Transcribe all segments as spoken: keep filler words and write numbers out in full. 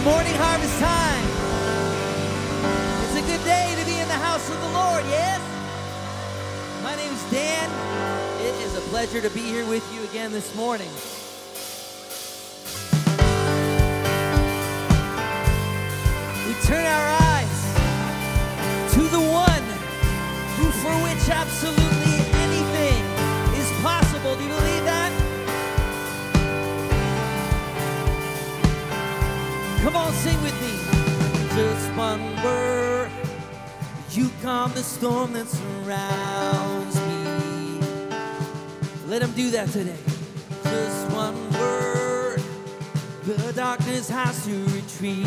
morning harvest time. It's a good day to be in the house of the Lord, yes? My name is Dan. It is a pleasure to be here with you again this morning. We turn our eyes to the one who for which absolutely anything is possible. Do you believe that? Come on, sing with me. Just one word, you calm the storm that surrounds me. Let him do that today. Just one word, the darkness has to retreat.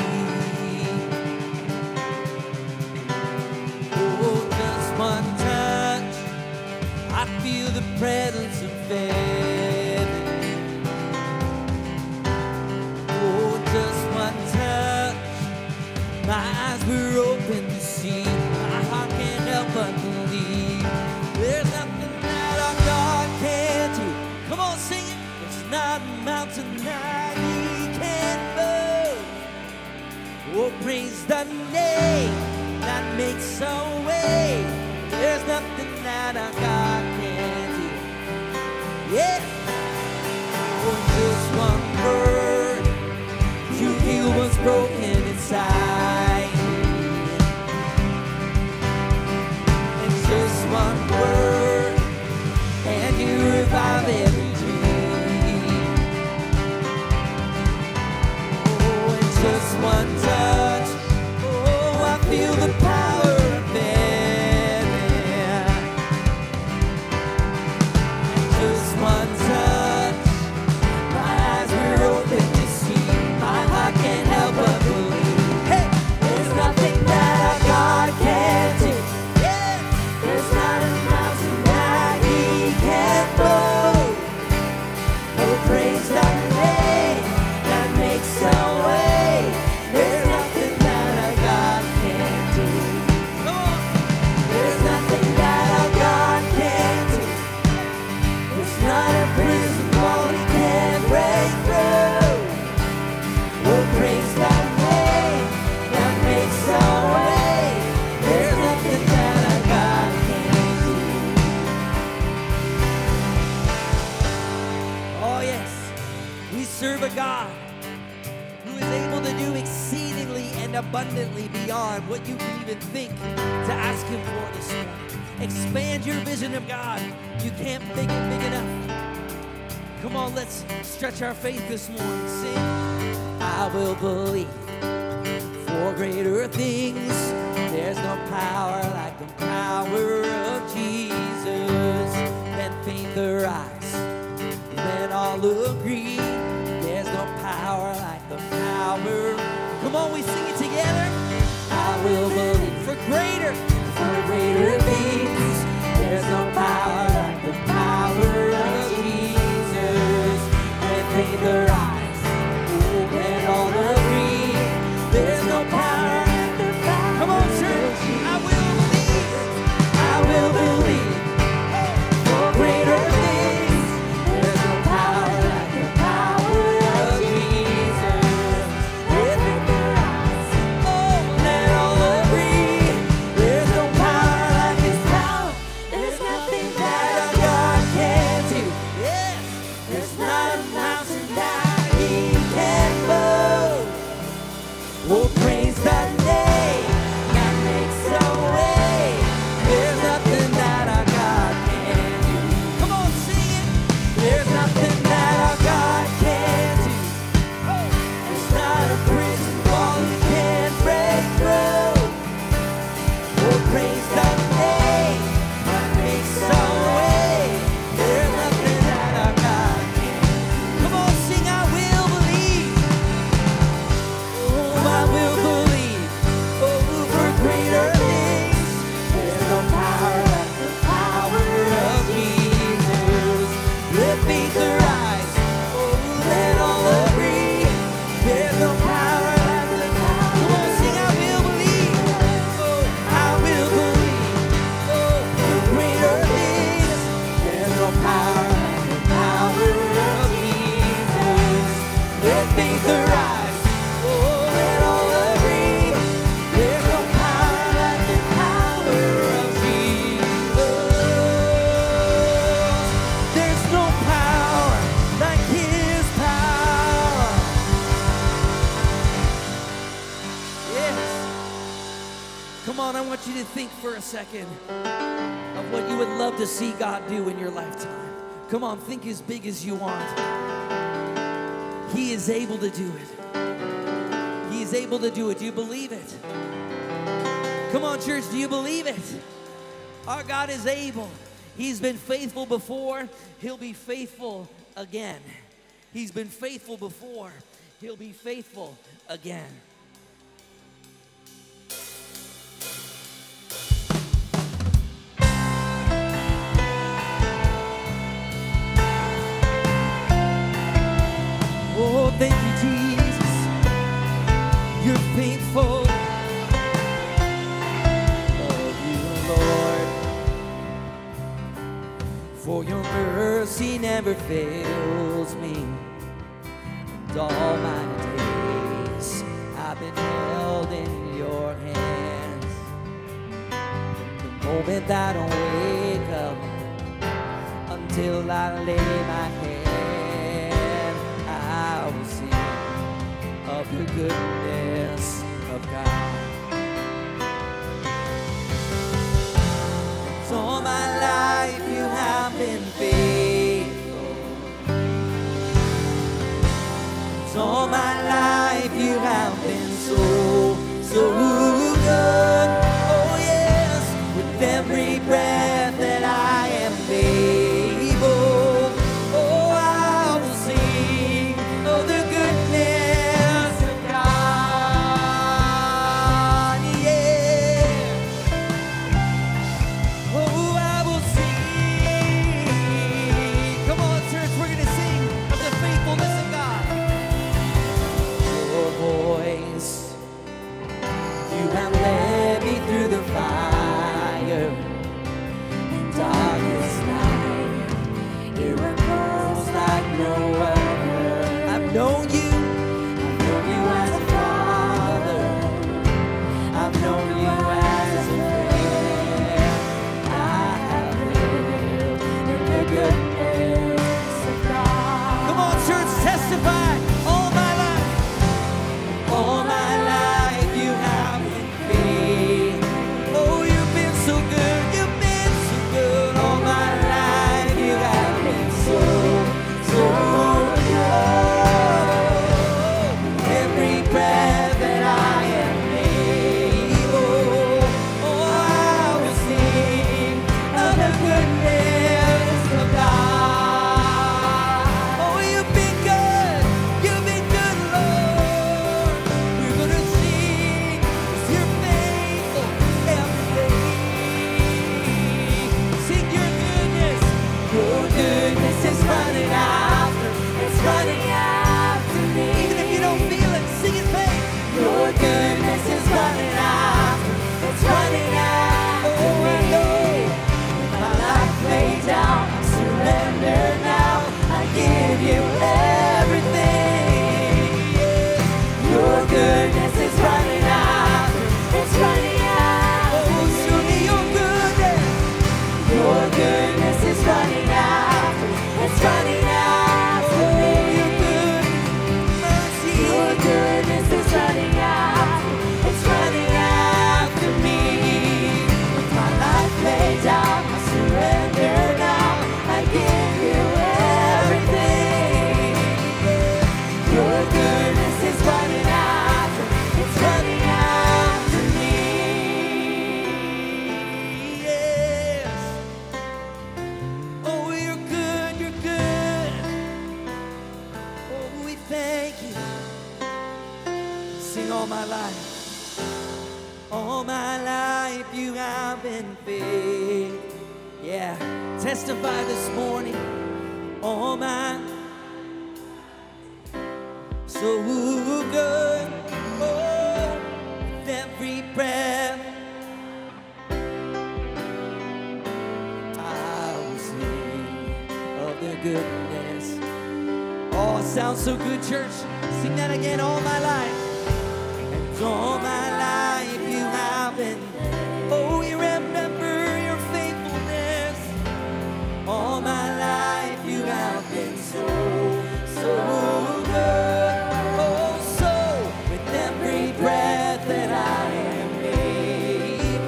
Oh, just one touch, I feel the presence of heaven. Oh, just one touch, my eyes were open to see. My heart can't help but believe. There's nothing that our God can't do. Come on, sing it. There's not a mountain that he can't move. Oh, praise the name that makes a way. There's nothing that our God can't do. Yeah. Oh, just one word, you heal what's broken inside. And just one word, and you revive every dream. Oh, and just one touch, oh, I feel the power of heaven. And just one touch, my eyes were open to see. My heart can't help but believe. Hey, there's nothing that our God can't do. Yeah, there's not a mountain that he can't move. Oh, praise the name that makes a way. There's nothing that our God can't do. Come on. There's nothing that our God can't do. It's not a prison wall he can't break through. Oh, praise the name that makes a way. There's nothing that our God can't do. Oh, yes. We serve a God who is able to do exceedingly and abundantly beyond what you can even think to ask him for this morning. Expand your vision of God. You can't make it big enough. Come on, let's stretch our faith this morning. Sing, I will believe for greater things. There's no power like the power of Jesus. Then faith arise, then all agree. There's no power like the power. Come on, we sing it together. I will believe for greater, for greater things. There's no power like the power of Jesus. When faith arise, then all agree. There's no power like the power. Come on, church. I will believe. I will believe for greater things. There's no power like the power of Jesus. When faith arise, oh, then all agree. There's no power like his power. There's nothing that our God can't do. Yes, there's not a mountain that he can't move. Oh, praise the name that makes a way. There's nothing that our God can't do. Come on, sing it. There's nothing that our God can't do. It's not a prison wall he can't break through. Oh, praise the name that makes a way. There's nothing that our God can't do. Come on, sing, I will believe. Oh, I will believe. Oh, for greater things. There's no power like the power of Jesus. Let faith arise. Oh, let all agree. There's no power like the power. Come on, sing, I will believe. Oh, I will believe. Oh, for greater things. There's no power like the power of Jesus. Let faith arise. Oh, let on, I want you to think for a second of what you would love to see God do in your lifetime. Come on, think as big as you want. He is able to do it. He is able to do it. Do you believe it? Come on, church, do you believe it? Our God is able. He's been faithful before. He'll be faithful again. He's been faithful before. He'll be faithful again. Oh, thank you, Jesus. You're faithful. Love you, Lord. For your mercy never fails me. And all my days I've been held in your hands. From the moment that I wake up until I lay my head, I will sing of the goodness of God. And all my life you have been faithful. And all my life you have been so, so good. Oh yes, with every breath that I am able, oh I will sing of the goodness of God. Yeah. Oh, I will sing. Come on, church, we're going to sing of the faithfulness of God. Your voice, you have led me through the fire and darkest night. Miracles like no other. I've known you. I've known you as a father. I've known you as a friend. I have lived in the goodness of God. Come on, church, testify. All my life, all my life, you have been faithful. Oh, you've been so good. You've been so good. All my life, you have been so, so good. Every breath that I am able, oh, I will sing of the goodness of God. Oh, you've been good. You've been good, Lord. We're gonna sing 'cause you're faithful every day. Sing your goodness. Your goodness is running after. It's running after me. Even if you don't feel it, sing it, faith. Your goodness is running after. It's running after me. With my life laid down, I surrender now. I give you everything. Your goodness is running after. It's running after me. Oh, show me your goodness. Your goodness is running after. It's running after me. Your good mercy. Your goodness is running after. It's running after me. With my life laid down, I surrender now. I give you everything. Your goodness is running after. It's running after me. Yes. Oh, you're good, you're good. Oh, we thank you. Sing all my life. All my life you have been faithful. Yeah. Testify this morning. All my so good. Oh, with every breath I will sing of the goodness. Oh, it sounds so good, church. Sing that again. All my life. And all my life you have been. Oh, you remember your faithfulness. All my life you have been so, so good. Oh, so with every breath that I am able,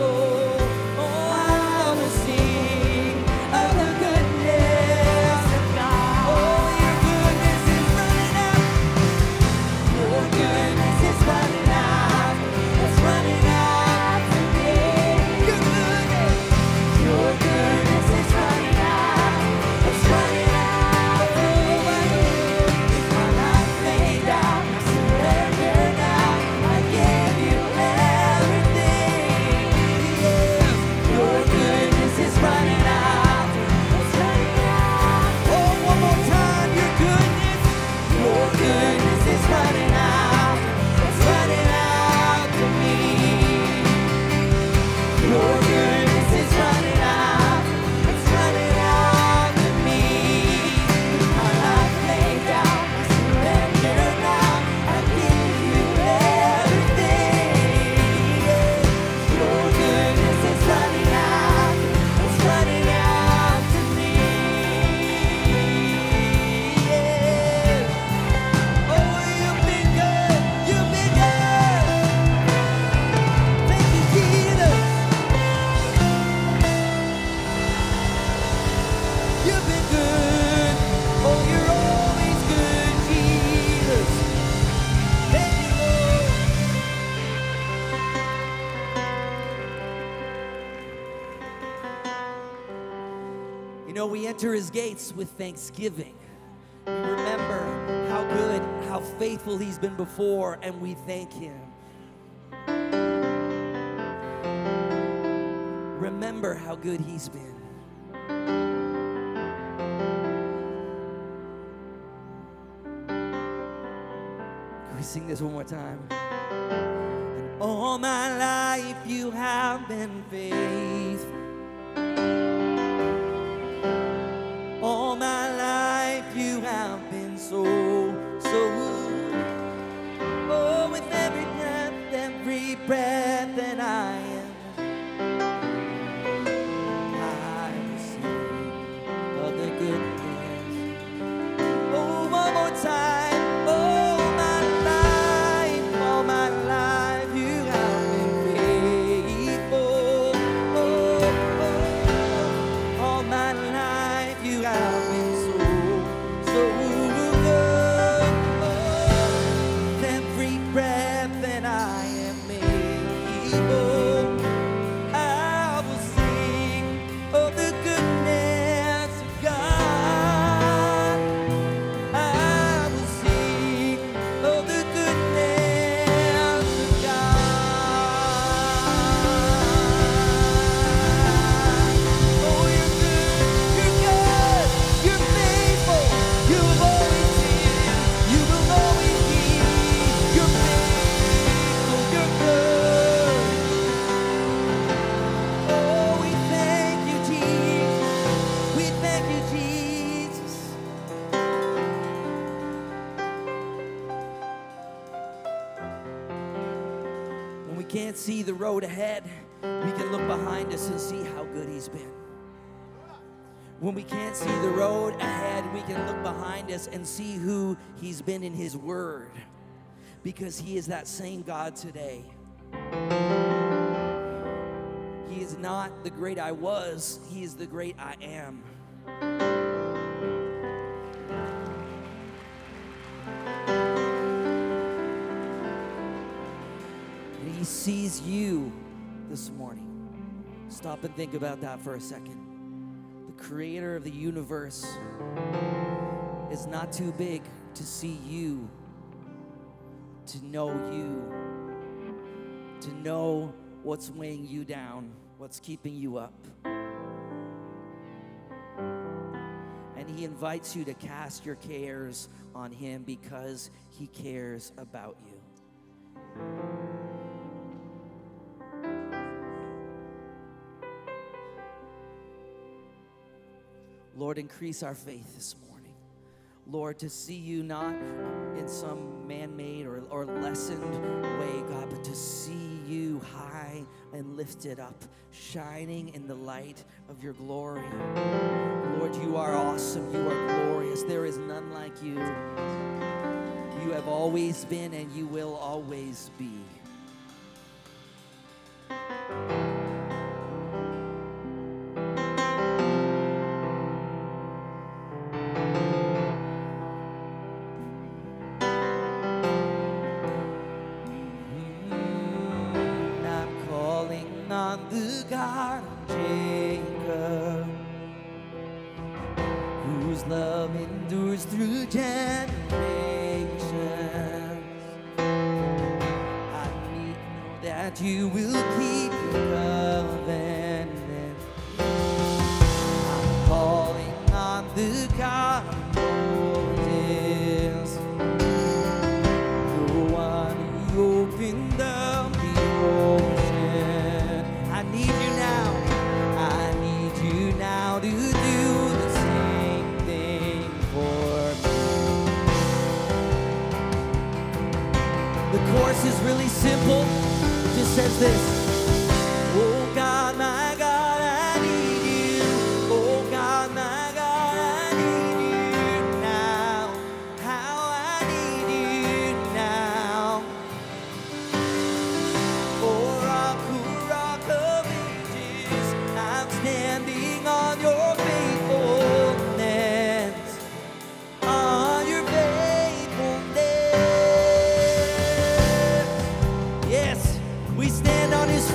know we enter his gates with thanksgiving. We remember how good, how faithful he's been before, and we thank him. Remember how good he's been. Can we sing this one more time? And all my life you have been faithful. All my life you have been so, so good. Oh, with every breath, every breath that I am, I will sing of the goodness. Oh, one more time. All my life, all my life you have been faithful. Oh, oh, all my life you have been so, so good. Oh, with every breath that I am able, I will sing of the goodness of God. I will sing of the goodness of God. Oh, you're good, you're good, you're faithful, you've always been, you will always be. You're faithful, you're good. Oh, we thank you, Jesus. We thank you, Jesus. When we can't see the road ahead, we can look behind us and see how good he's been. When we can't see the road ahead, we can look behind us and see who he's been in his word, because he is that same God today. He is not the great I was, he is the great I am. And he sees you this morning. Stop and think about that for a second. The creator of the universe is not too big to see you, to know you, to know what's weighing you down, what's keeping you up. And he invites you to cast your cares on him because he cares about you. Lord, increase our faith this morning. Lord, to see you not in some man-made or, or lessened way, God, but to see you high and lifted up, shining in the light of your glory. Lord, you are awesome. You are glorious. There is none like you. You have always been and you will always be. On the God of Jacob, whose love endures through generations. I need to know that you will keep your covenant. I'm calling on the God of Moses, the one who opened up the ocean. I need you now, I need you now to do the same thing for me. The chorus is really simple, it just says this. Oh God, my God, I need you. Oh God, my God, I need you now. How I need you now. Oh rock, rock of ages, I'm standing on your faithfulness, on your faithfulness. Yes, we stand on his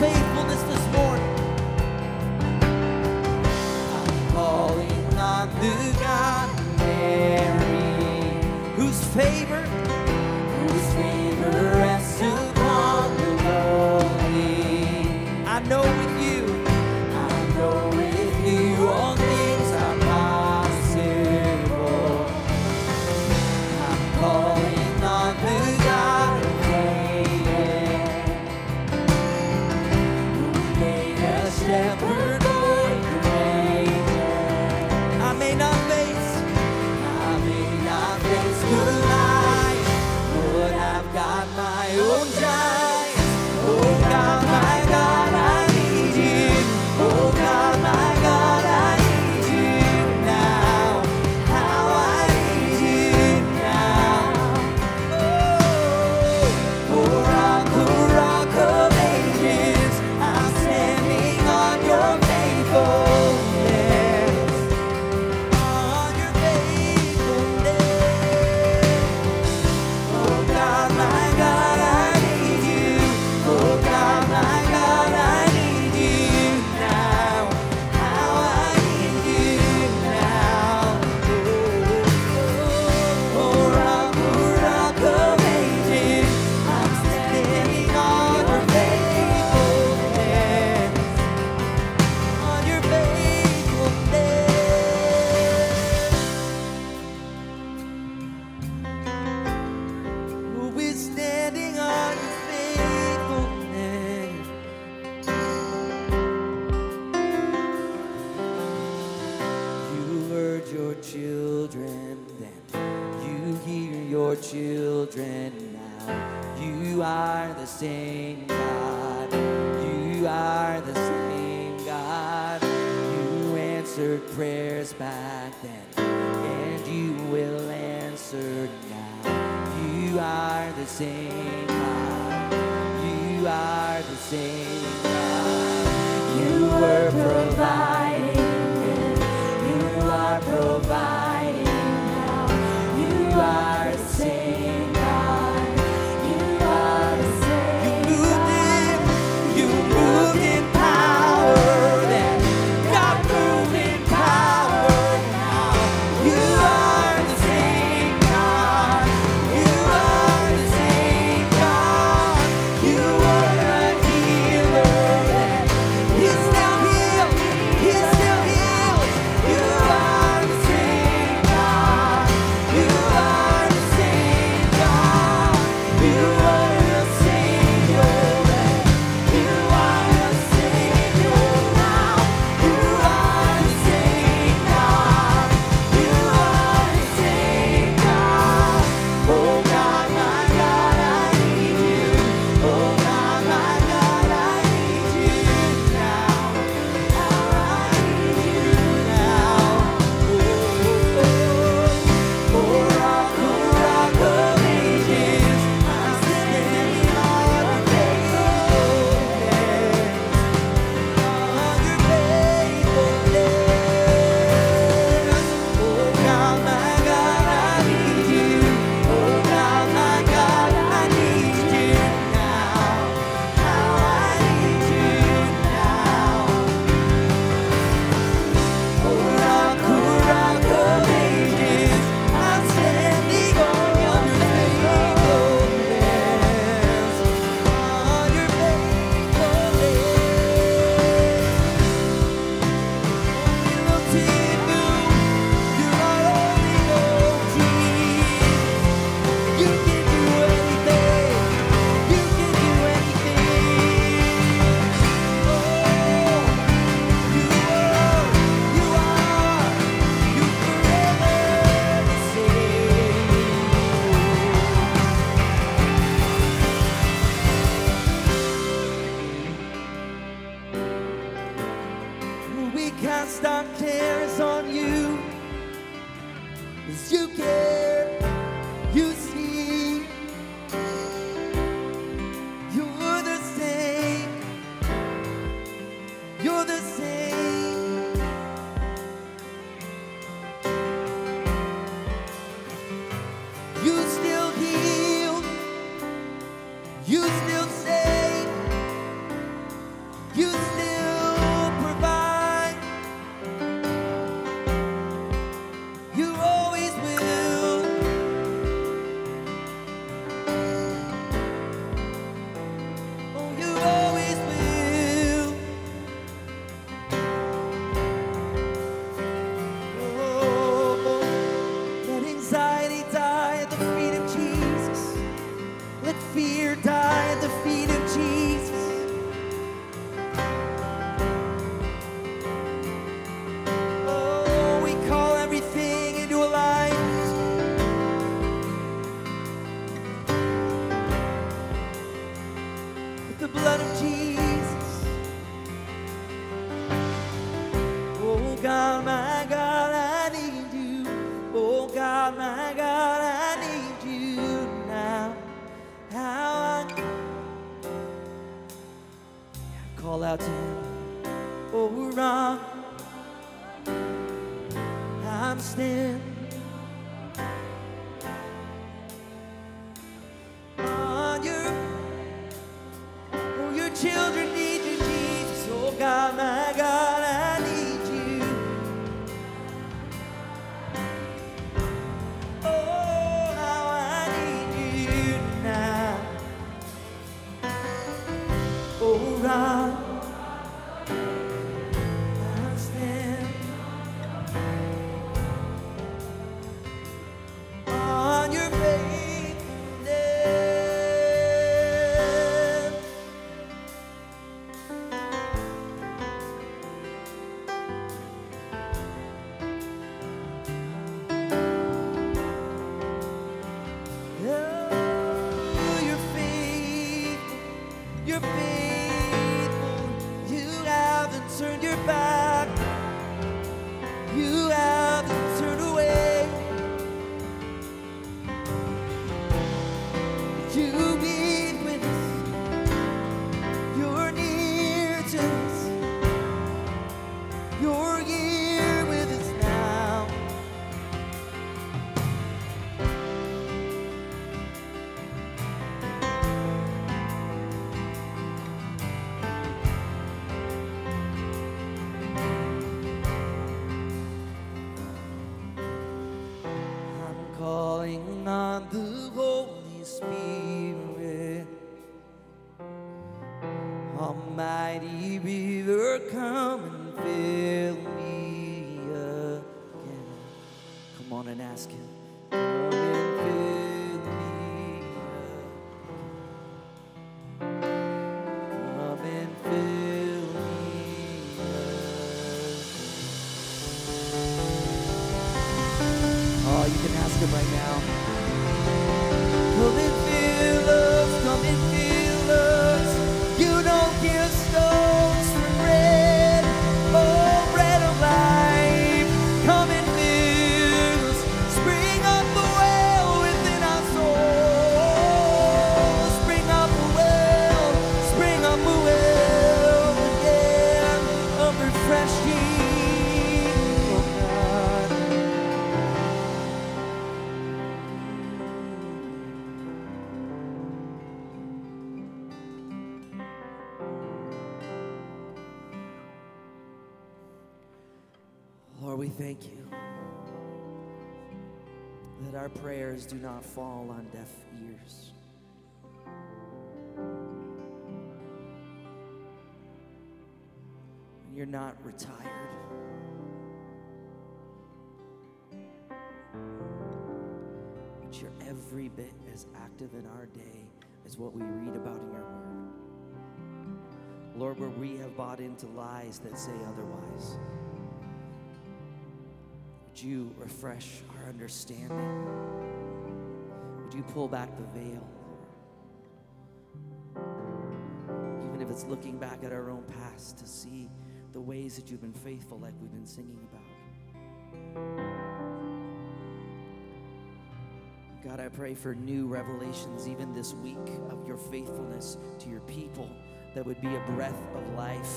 children now. You are the same God. You are the same God. You answered prayers back then, and you will answer now. You are the same God. You are the same God. You were providing then. You are providing now. You are the same God. You are the same. You moved in. You moved in power then. God moved in power now. You are the same God. You are the same God. You were a healer then. He still heals. He still heals. You are the same God. You are the same God. You are the Savior then. You are the Savior now. You are the same God. You are the same God. Oh God, my God, I need you. Oh God, my God, I need you now. I need you now. Oh, oh, rock, oh, rock of ages, I'm standing on your faithfulness, on your faithfulness. Oh God, my God, I need you. Oh God, my God, I need you now. How I need you now. Oh rock, oh rock of ages, I'm standing on your faithfulness, on your faithfulness. We look to you, you're our only hope, Jesus. You can do anything, you can do anything. Oh, you are, you are, you forever the same. We cast our cares on you, 'cause you care, you see. You're the same, you're the same. You still heal, you still save, you still provide. You always will. Oh, you always will. Oh, let anxiety die at the feet of Jesus. Let fear die at the feet of Jesus. Oh, we call everything into alignment. With the blood of Jesus. Oh God, my God, I need you. Oh God, my God, I need you now. How I call out to him. Oh, rock, I'm standing on your. Oh, your children need you, Jesus. Oh God, my God, I need you. Oh, how I need you now. Oh, rock, I'm standing You're faithful. You haven't turned your back. You haven't turned away. You've been with us. You're near to us. You're here with us now. I'm calling on the Holy Spirit. Almighty river, come and fill me again. Come on and ask him. Come and fill me again. Come and fill me again. Oh, you can ask him right now. Come and fill us, come and fill us. You don't give stones for bread, oh bread of life. Come and fill us, spring up a well within our souls. Spring up a well, spring up a well again of refreshing, oh God. Lord, we thank you that our prayers do not fall on deaf ears. You're not retired. But you're every bit as active in our day as what we read about in your word. Lord, where we have bought into lies that say otherwise, would you refresh our understanding? Would you pull back the veil, Lord? Even if it's looking back at our own past to see the ways that you've been faithful, like we've been singing about. God, I pray for new revelations even this week of your faithfulness to your people, that would be a breath of life,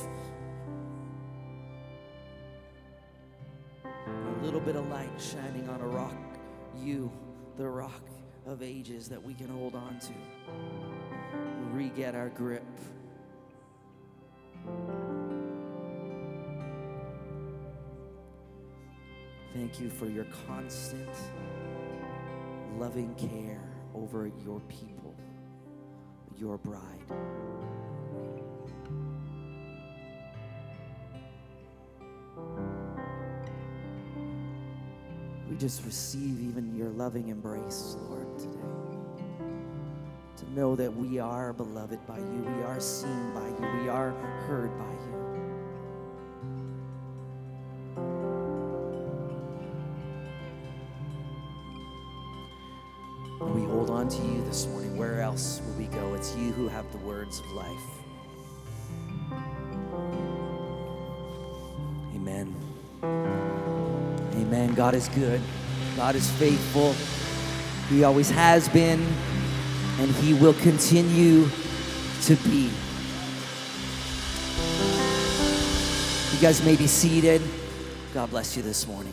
a little bit of light shining on a rock, you, the rock of ages that we can hold on to, re-get our grip. Thank you for your constant, loving care over your people, your bride. We just receive even your loving embrace, Lord, today. To know that we are beloved by you, we are seen by you, we are heard by you. We hold on to you this morning. Where else will we go? It's you who have the words of life. Amen. Amen. God is good. God is faithful. He always has been, and he will continue to be. You guys may be seated. God bless you this morning.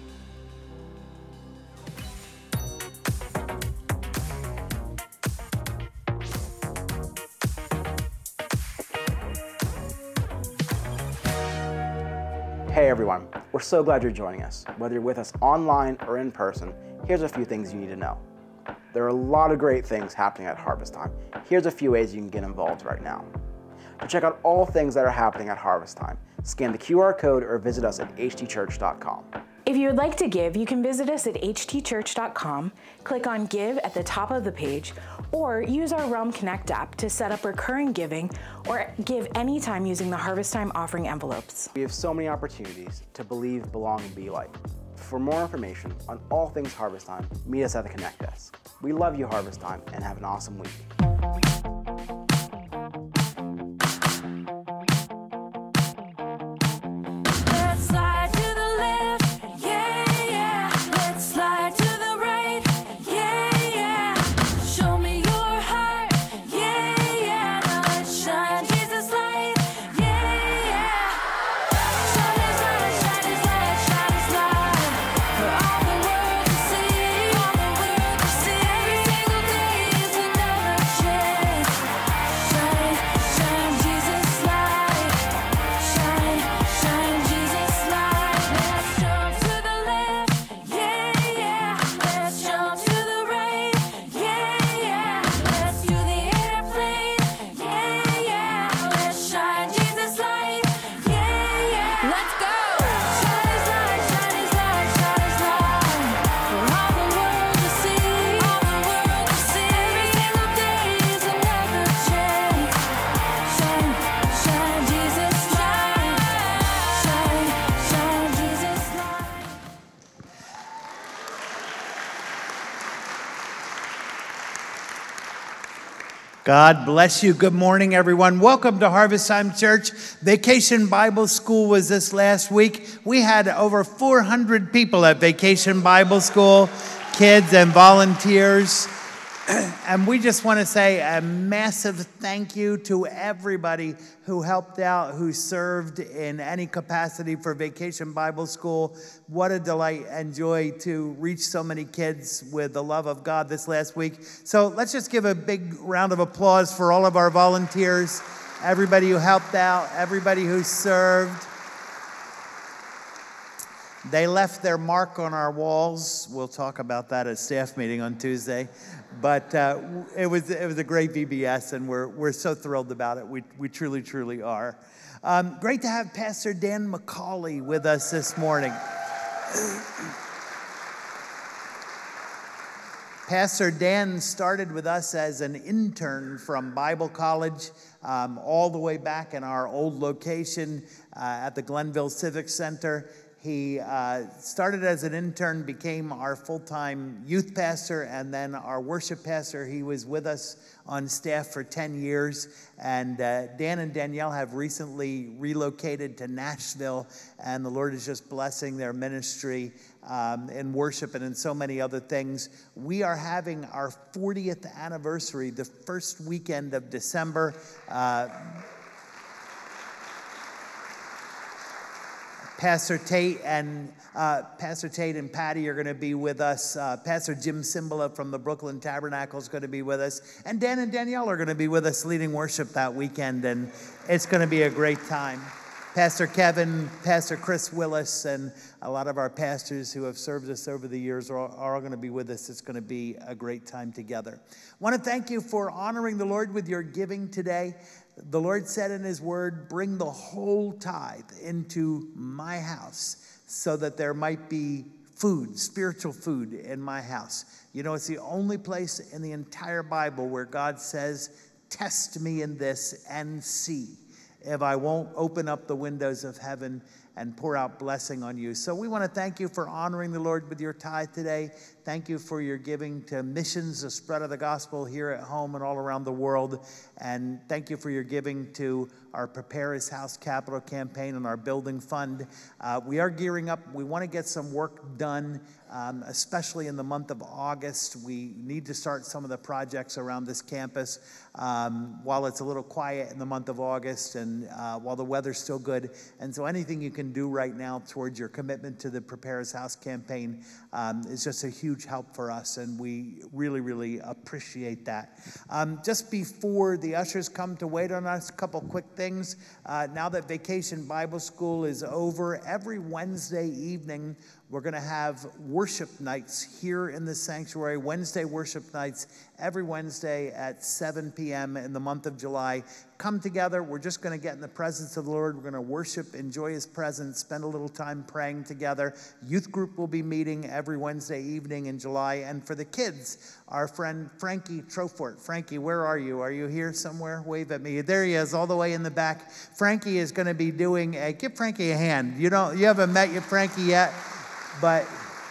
Hey everyone, we're so glad you're joining us. Whether you're with us online or in person, here's a few things you need to know. There are a lot of great things happening at Harvest Time. Here's a few ways you can get involved right now. To check out all things that are happening at Harvest Time, scan the Q R code or visit us at h t church dot com. If you would like to give, you can visit us at h t church dot com, click on Give at the top of the page, or use our Realm Connect app to set up recurring giving or give anytime using the Harvest Time offering envelopes. We have so many opportunities to believe, belong, and be like. For more information on all things Harvest Time, meet us at the Connect desk. We love you, Harvest Time, and have an awesome week. God bless you. Good morning, everyone. Welcome to Harvest Time Church. Vacation Bible School was this last week. We had over four hundred people at Vacation Bible School, kids and volunteers. And we just want to say a massive thank you to everybody who helped out, who served in any capacity for Vacation Bible School. What a delight and joy to reach so many kids with the love of God this last week. So let's just give a big round of applause for all of our volunteers, everybody who helped out, everybody who served. They left their mark on our walls. We'll talk about that at staff meeting on Tuesday. But uh, it was it was a great V B S, and we're we're so thrilled about it. We we truly truly are. Um, great to have Pastor Dan McCauley with us this morning. Pastor Dan started with us as an intern from Bible College, um, all the way back in our old location uh, at the Glenville Civic Center. He uh, started as an intern, became our full-time youth pastor, and then our worship pastor. He was with us on staff for ten years. And uh, Dan and Danielle have recently relocated to Nashville, and the Lord is just blessing their ministry um, in worship and in so many other things. We are having our fortieth anniversary the first weekend of December. Uh, Pastor Tate and uh, Pastor Tate and Patty are going to be with us. Uh, Pastor Jim Cimbala from the Brooklyn Tabernacle is going to be with us. And Dan and Danielle are going to be with us leading worship that weekend, and it's going to be a great time. Pastor Kevin, Pastor Chris Willis, and a lot of our pastors who have served us over the years are, are all going to be with us. It's going to be a great time together. I want to thank you for honoring the Lord with your giving today. The Lord said in his word, bring the whole tithe into my house so that there might be food, spiritual food in my house. You know, it's the only place in the entire Bible where God says, test me in this and see if I won't open up the windows of heaven and pour out blessing on you. So we want to thank you for honoring the Lord with your tithe today. Thank you for your giving to missions, the spread of the gospel here at home and all around the world. And thank you for your giving to our Prepare His House Capital campaign and our building fund. Uh, we are gearing up. We want to get some work done, um, especially in the month of August. We need to start some of the projects around this campus um, while it's a little quiet in the month of August and uh, while the weather's still good. And so anything you can do right now towards your commitment to the Prepare His House campaign um, is just a huge help for us, and we really, really appreciate that. Um, just before the ushers come to wait on us, a couple quick things. Uh, now that Vacation Bible School is over, every Wednesday evening we're going to have worship nights here in the sanctuary, Wednesday worship nights, every Wednesday at seven p.m. in the month of July. Come together. We're just going to get in the presence of the Lord. We're going to worship, enjoy his presence, spend a little time praying together. Youth group will be meeting every Wednesday evening in July. And for the kids, our friend Frankie Trofort. Frankie, where are you? Are you here somewhere? Wave at me. There he is, all the way in the back. Frankie is going to be doing a, give Frankie a hand. You don't, you haven't met your Frankie yet, but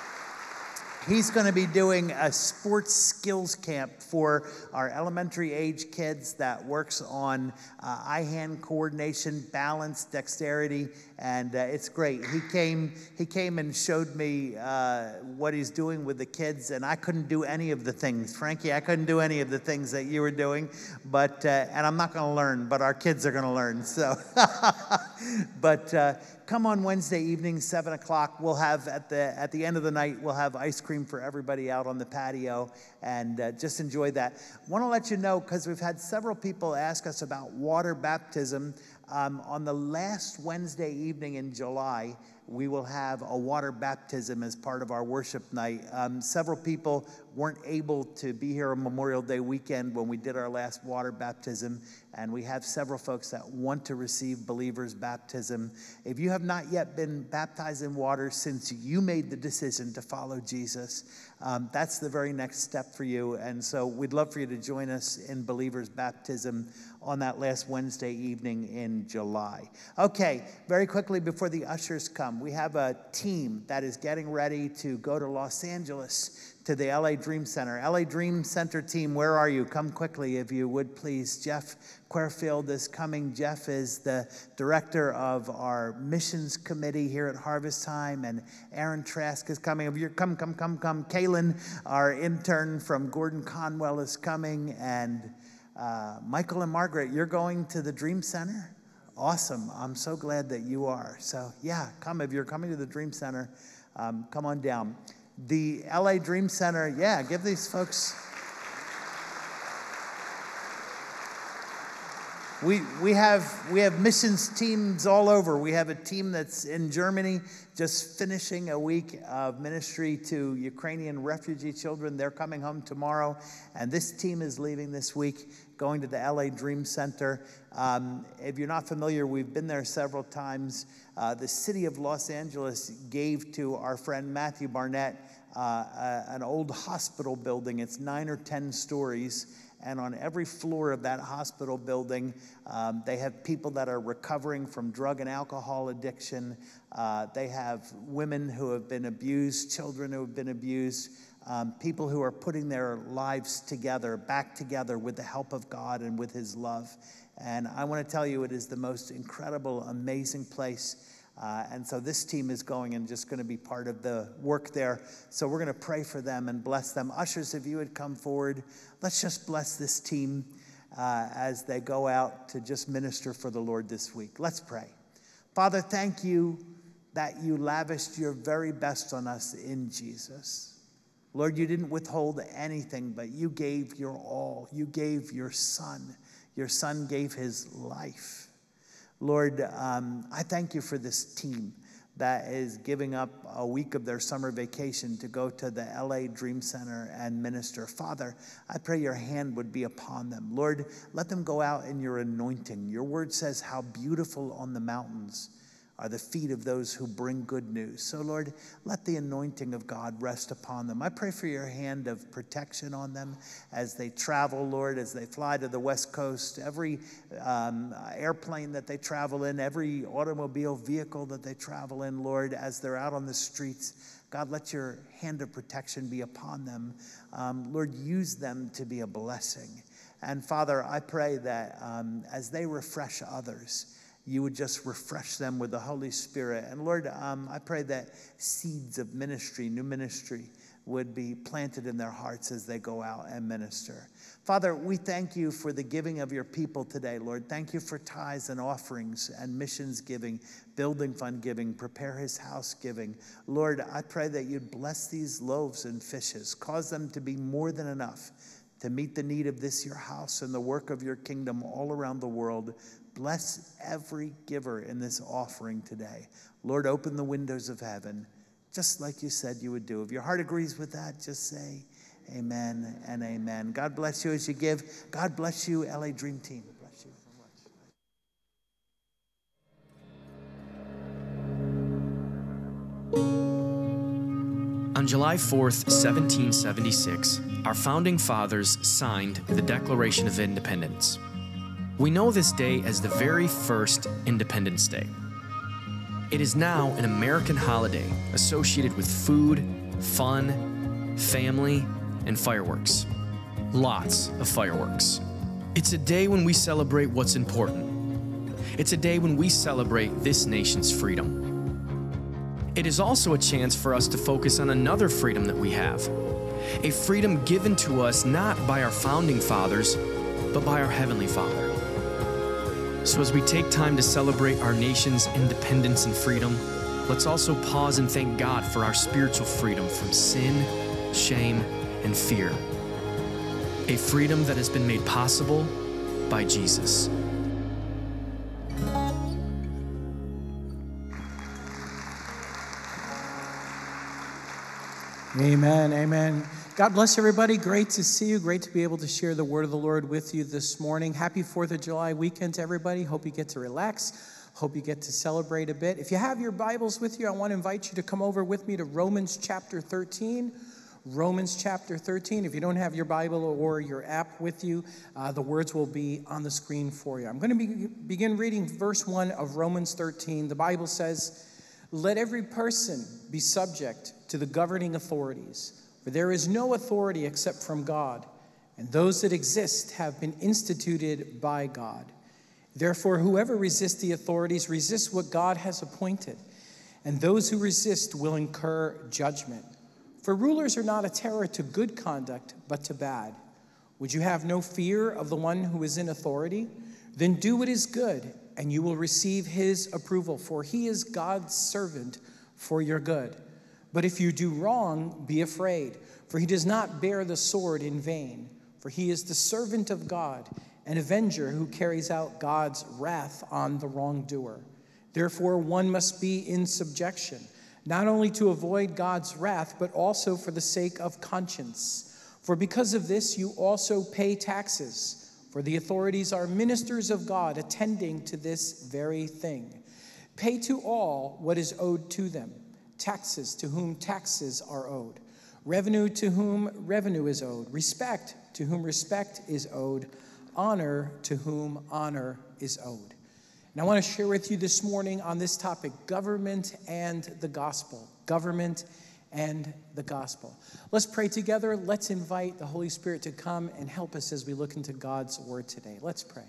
he's going to be doing a sports skills camp for our elementary age kids that works on uh, eye-hand coordination, balance, dexterity, and uh, it's great. He came, he came and showed me uh, what he's doing with the kids, and I couldn't do any of the things. Frankie, I couldn't do any of the things that you were doing, but uh, and I'm not going to learn, but our kids are going to learn. So, but. Uh, Come on Wednesday evening, seven o'clock. We'll have, at the at the end of the night, we'll have ice cream for everybody out on the patio, and uh, just enjoy that. Want to let you know, because we've had several people ask us about water baptism. Um, on the last Wednesday evening in July, we will have a water baptism as part of our worship night. Um, several people weren't able to be here on Memorial Day weekend when we did our last water baptism, and we have several folks that want to receive believers' baptism. If you have not yet been baptized in water since you made the decision to follow Jesus, um, that's the very next step for you, and so we'd love for you to join us in believers' baptism on that last Wednesday evening in July. Okay, very quickly before the ushers come, we have a team that is getting ready to go to Los Angeles to the L A Dream Center. L A Dream Center team, where are you? Come quickly if you would, please. Jeff Querfield is coming. Jeff is the director of our missions committee here at Harvest Time, and Aaron Trask is coming. If you're, come, come, come, come. Kaylin, our intern from Gordon Conwell, is coming, and uh, Michael and Margaret, you're going to the Dream Center? Awesome. I'm so glad that you are. So, yeah, come. If you're coming to the Dream Center, um, come on down. The L A Dream Center, yeah, give these folks. We, we, have, we have missions teams all over. We have a team that's in Germany just finishing a week of ministry to Ukrainian refugee children. They're coming home tomorrow. And this team is leaving this week, going to the L A Dream Center. Um, if you're not familiar, we've been there several times. Uh, the city of Los Angeles gave to our friend Matthew Barnett uh, uh, an old hospital building. It's nine or ten stories. And on every floor of that hospital building, um, they have people that are recovering from drug and alcohol addiction. Uh, they have women who have been abused, children who have been abused, um, people who are putting their lives together, back together with the help of God and with His love. And I want to tell you, it is the most incredible, amazing place. Uh, and so this team is going and just going to be part of the work there. So we're going to pray for them and bless them. Ushers, if you would come forward, let's just bless this team uh, as they go out to just minister for the Lord this week. Let's pray. Father, thank you that you lavished your very best on us in Jesus. Lord, you didn't withhold anything, but you gave your all. You gave your son. Your son gave his life. Lord, um, I thank you for this team that is giving up a week of their summer vacation to go to the L A Dream Center and minister. Father, I pray your hand would be upon them. Lord, let them go out in your anointing. Your word says how beautiful on the mountains are the feet of those who bring good news. So, Lord, let the anointing of God rest upon them. I pray for your hand of protection on them as they travel, Lord, as they fly to the West Coast, every um, airplane that they travel in, every automobile vehicle that they travel in, Lord, as they're out on the streets. God, let your hand of protection be upon them. Um, Lord, use them to be a blessing. And, Father, I pray that um, as they refresh others, you would just refresh them with the Holy Spirit. And Lord, um, I pray that seeds of ministry, new ministry, would be planted in their hearts as they go out and minister. Father, we thank you for the giving of your people today, Lord. Thank you for tithes and offerings and missions giving, building fund giving, prepare his house giving. Lord, I pray that you'd bless these loaves and fishes, cause them to be more than enough to meet the need of this, your house, and the work of your kingdom all around the world. Bless every giver in this offering today. Lord, open the windows of heaven, just like you said you would do. If your heart agrees with that, just say amen and amen. God bless you as you give. God bless you, L A Dream Team. Bless you so much. On July fourth, seventeen seventy-six, our founding fathers signed the Declaration of Independence. We know this day as the very first Independence Day. It is now an American holiday associated with food, fun, family, and fireworks. Lots of fireworks. It's a day when we celebrate what's important. It's a day when we celebrate this nation's freedom. It is also a chance for us to focus on another freedom that we have, a freedom given to us not by our founding fathers, but by our Heavenly Father. So as we take time to celebrate our nation's independence and freedom, let's also pause and thank God for our spiritual freedom from sin, shame, and fear. A freedom that has been made possible by Jesus. Amen, amen. God bless everybody. Great to see you. Great to be able to share the word of the Lord with you this morning. Happy fourth of July weekend to everybody. Hope you get to relax. Hope you get to celebrate a bit. If you have your Bibles with you, I want to invite you to come over with me to Romans chapter thirteen. Romans chapter thirteen. If you don't have your Bible or your app with you, uh, the words will be on the screen for you. I'm going to be, begin reading verse one of Romans thirteen. The Bible says, "Let every person be subject to the governing authorities, For there is no authority except from God, and those that exist have been instituted by God. Therefore, whoever resists the authorities resists what God has appointed, and those who resist will incur judgment. For rulers are not a terror to good conduct, but to bad. Would you have no fear of the one who is in authority? Then do what is good, and you will receive his approval, for he is God's servant for your good. But if you do wrong, be afraid, for he does not bear the sword in vain. For he is the servant of God, an avenger who carries out God's wrath on the wrongdoer. Therefore, one must be in subjection, not only to avoid God's wrath, but also for the sake of conscience. For because of this, you also pay taxes, for the authorities are ministers of God, attending to this very thing. Pay to all what is owed to them, taxes to whom taxes are owed, revenue to whom revenue is owed, respect to whom respect is owed, honor to whom honor is owed. And I want to share with you this morning on this topic, government and the gospel. Government and the gospel. Let's pray together. Let's invite the Holy Spirit to come and help us as we look into God's word today. Let's pray.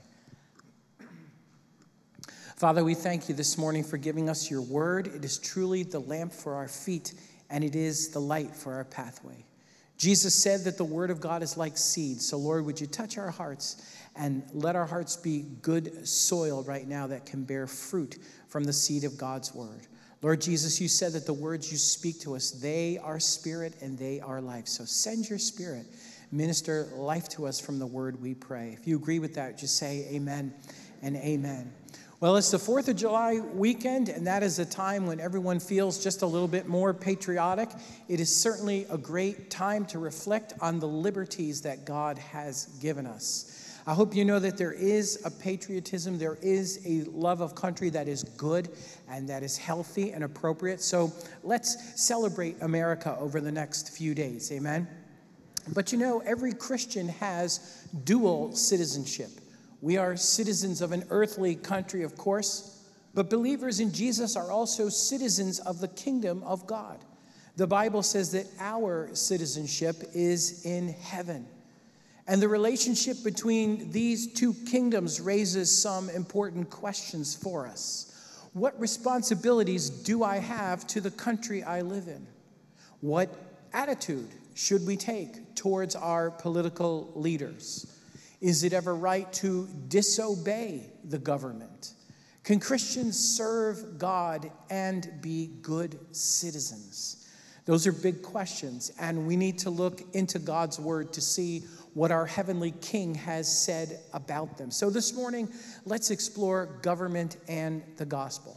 Father, we thank you this morning for giving us your word. It is truly the lamp for our feet, and it is the light for our pathway. Jesus said that the word of God is like seed. So, Lord, would you touch our hearts and let our hearts be good soil right now that can bear fruit from the seed of God's word. Lord Jesus, you said that the words you speak to us, they are spirit and they are life. So send your spirit, minister life to us from the word, we pray. If you agree with that, just say amen and amen. Well, it's the fourth of July weekend, and that is a time when everyone feels just a little bit more patriotic. It is certainly a great time to reflect on the liberties that God has given us. I hope you know that there is a patriotism, there is a love of country that is good and that is healthy and appropriate. So let's celebrate America over the next few days, amen? But you know, every Christian has dual citizenship. We are citizens of an earthly country, of course, but believers in Jesus are also citizens of the kingdom of God. The Bible says that our citizenship is in heaven. And the relationship between these two kingdoms raises some important questions for us. What responsibilities do I have to the country I live in? What attitude should we take towards our political leaders? Is it ever right to disobey the government? Can Christians serve God and be good citizens? Those are big questions, and we need to look into God's word to see what our heavenly King has said about them. So this morning, let's explore government and the gospel.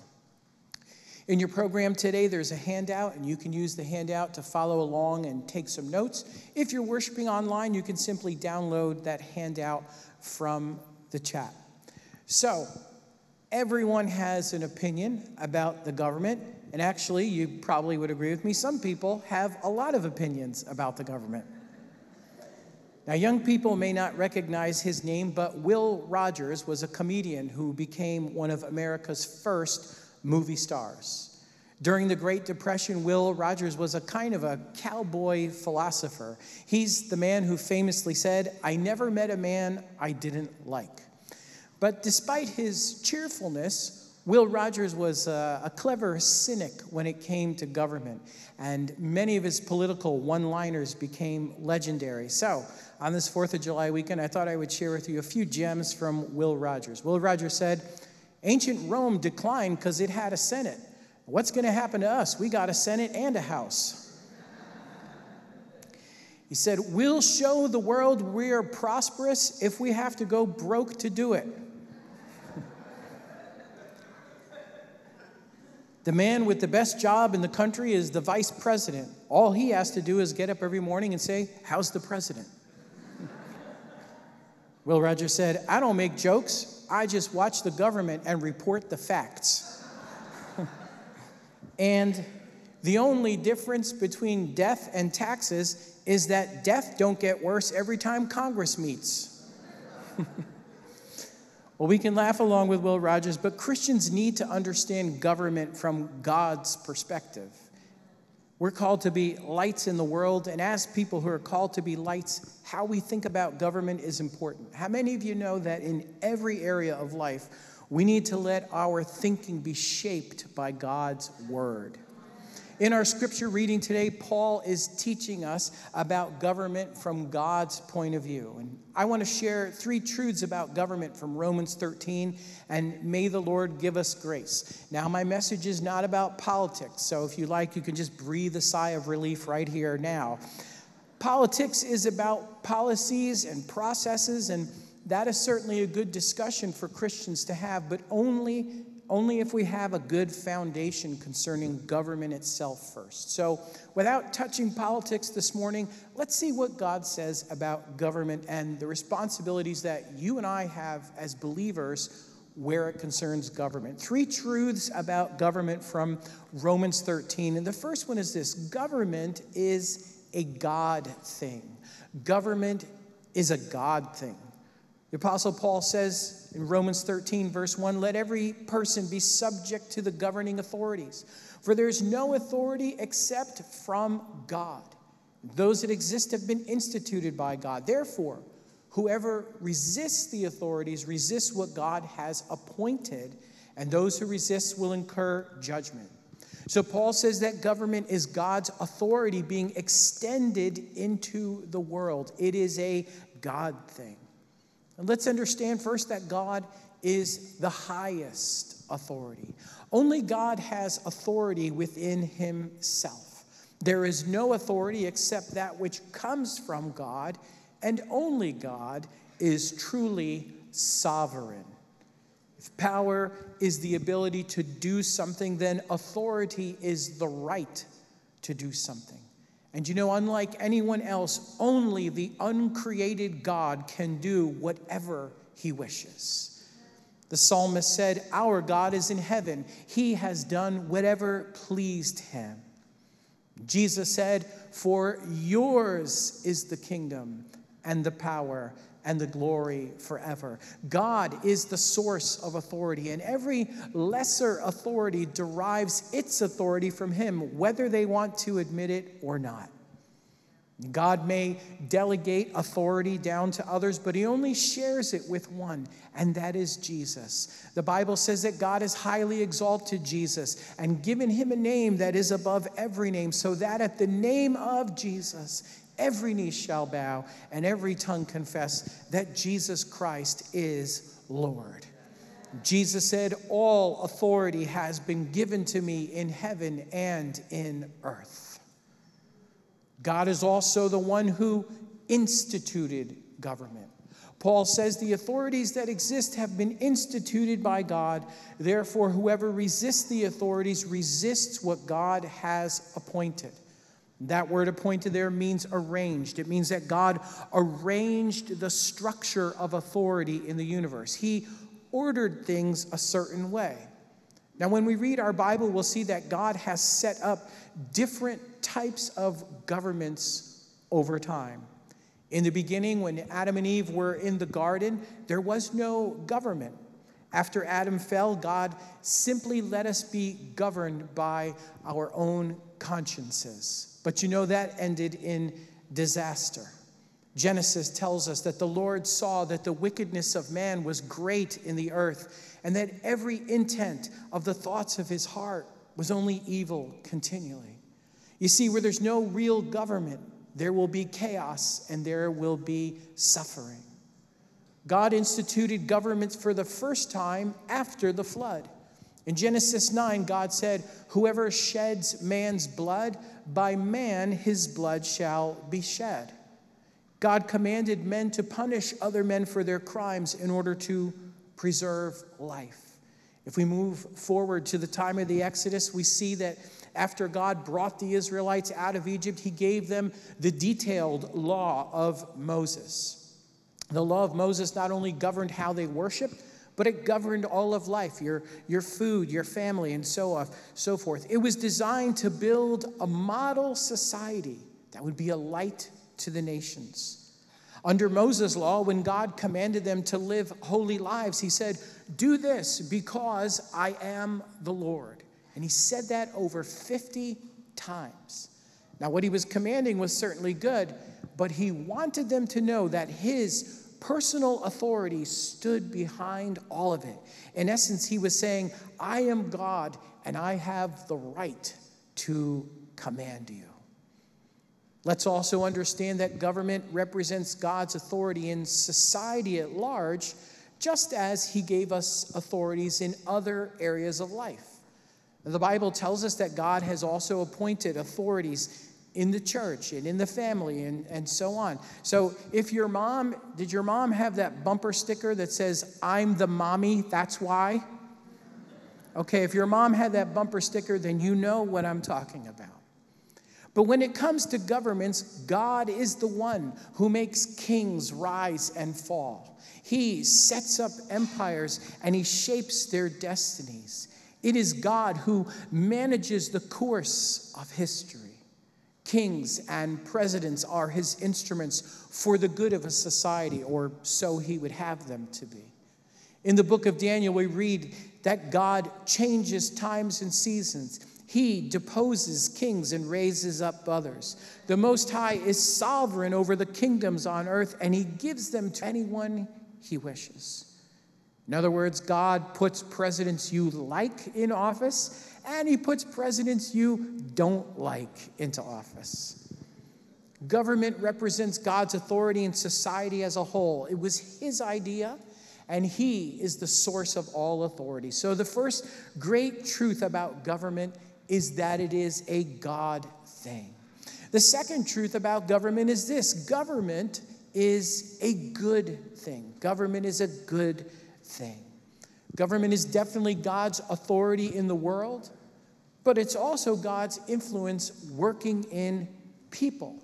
In your program today, there's a handout, and you can use the handout to follow along and take some notes. If you're worshiping online, you can simply download that handout from the chat. So, everyone has an opinion about the government, and actually, you probably would agree with me, some people have a lot of opinions about the government. Now, young people may not recognize his name, but Will Rogers was a comedian who became one of America's first movie stars. During the Great Depression, Will Rogers was a kind of a cowboy philosopher. He's the man who famously said, "I never met a man I didn't like." But despite his cheerfulness, Will Rogers was a, a clever cynic when it came to government, and many of his political one-liners became legendary. So, on this fourth of July weekend, I thought I would share with you a few gems from Will Rogers. Will Rogers said, "Ancient Rome declined because it had a Senate. What's going to happen to us? We got a Senate and a House." He said, "We'll show the world we're prosperous if we have to go broke to do it." The man with the best job in the country is the vice president. All he has to do is get up every morning and say, "How's the president?" Will Rogers said, "I don't make jokes. I just watch the government and report the facts." And the only difference between death and taxes is that death don't get worse every time Congress meets. Well, we can laugh along with Will Rogers, but Christians need to understand government from God's perspective. We're called to be lights in the world, and as people who are called to be lights, how we think about government is important. How many of you know that in every area of life, we need to let our thinking be shaped by God's word? In our scripture reading today, Paul is teaching us about government from God's point of view. And I want to share three truths about government from Romans thirteen, and may the Lord give us grace. Now, my message is not about politics, so if you like, you can just breathe a sigh of relief right here now. Politics is about policies and processes, and that is certainly a good discussion for Christians to have, but only Only if we have a good foundation concerning government itself first. So without touching politics this morning, let's see what God says about government and the responsibilities that you and I have as believers where it concerns government. Three truths about government from Romans thirteen. And the first one is this: government is a God thing. Government is a God thing. The Apostle Paul says in Romans thirteen, verse one, let every person be subject to the governing authorities, for there is no authority except from God. Those that exist have been instituted by God. Therefore, whoever resists the authorities resists what God has appointed, and those who resist will incur judgment. So Paul says that government is God's authority being extended into the world. It is a God thing. And let's understand first that God is the highest authority. Only God has authority within himself. There is no authority except that which comes from God, and only God is truly sovereign. If power is the ability to do something, then authority is the right to do something. And you know, unlike anyone else, only the uncreated God can do whatever he wishes. The psalmist said, our God is in heaven. He has done whatever pleased him. Jesus said, for yours is the kingdom and the power and the glory forever. God is the source of authority, and every lesser authority derives its authority from him, whether they want to admit it or not. God may delegate authority down to others, but he only shares it with one, and that is Jesus. The Bible says that God has highly exalted Jesus and given him a name that is above every name, so that at the name of Jesus, every knee shall bow and every tongue confess that Jesus Christ is Lord. Jesus said, all authority has been given to me in heaven and in earth. God is also the one who instituted government. Paul says the authorities that exist have been instituted by God. Therefore, whoever resists the authorities resists what God has appointed. That word appointed there means arranged. It means that God arranged the structure of authority in the universe. He ordered things a certain way. Now, when we read our Bible, we'll see that God has set up different types of governments over time. In the beginning, when Adam and Eve were in the garden, there was no government. After Adam fell, God simply let us be governed by our own consciences. But you know, that ended in disaster. Genesis tells us that the Lord saw that the wickedness of man was great in the earth, and that every intent of the thoughts of his heart was only evil continually. You see, where there's no real government, there will be chaos and there will be suffering. God instituted governments for the first time after the flood. In Genesis nine, God said, whoever sheds man's blood, by man his blood shall be shed. God commanded men to punish other men for their crimes in order to preserve life. If we move forward to the time of the Exodus, we see that after God brought the Israelites out of Egypt, he gave them the detailed law of Moses. The law of Moses not only governed how they worshiped, but it governed all of life, your, your food, your family, and so on, so forth. It was designed to build a model society that would be a light to the nations. Under Moses' law, when God commanded them to live holy lives, he said, do this because I am the Lord. And he said that over fifty times. Now, what he was commanding was certainly good, but he wanted them to know that his personal authority stood behind all of it. In essence, he was saying, I am God, and I have the right to command you. Let's also understand that government represents God's authority in society at large, just as he gave us authorities in other areas of life. The Bible tells us that God has also appointed authorities in the church and in the family and, and so on. So if your mom, did your mom have that bumper sticker that says, I'm the mommy, that's why? Okay, if your mom had that bumper sticker, then you know what I'm talking about. But when it comes to governments, God is the one who makes kings rise and fall. He sets up empires and he shapes their destinies. It is God who manages the course of history. Kings and presidents are his instruments for the good of a society, or so he would have them to be. In the book of Daniel, we read that God changes times and seasons. He deposes kings and raises up others. The Most High is sovereign over the kingdoms on earth, and he gives them to anyone he wishes. In other words, God puts presidents you like in office, and he puts presidents you don't like into office. Government represents God's authority in society as a whole. It was his idea, and he is the source of all authority. So the first great truth about government is that it is a God thing. The second truth about government is this: government is a good thing. Government is a good thing. Government is definitely God's authority in the world, but it's also God's influence working in people.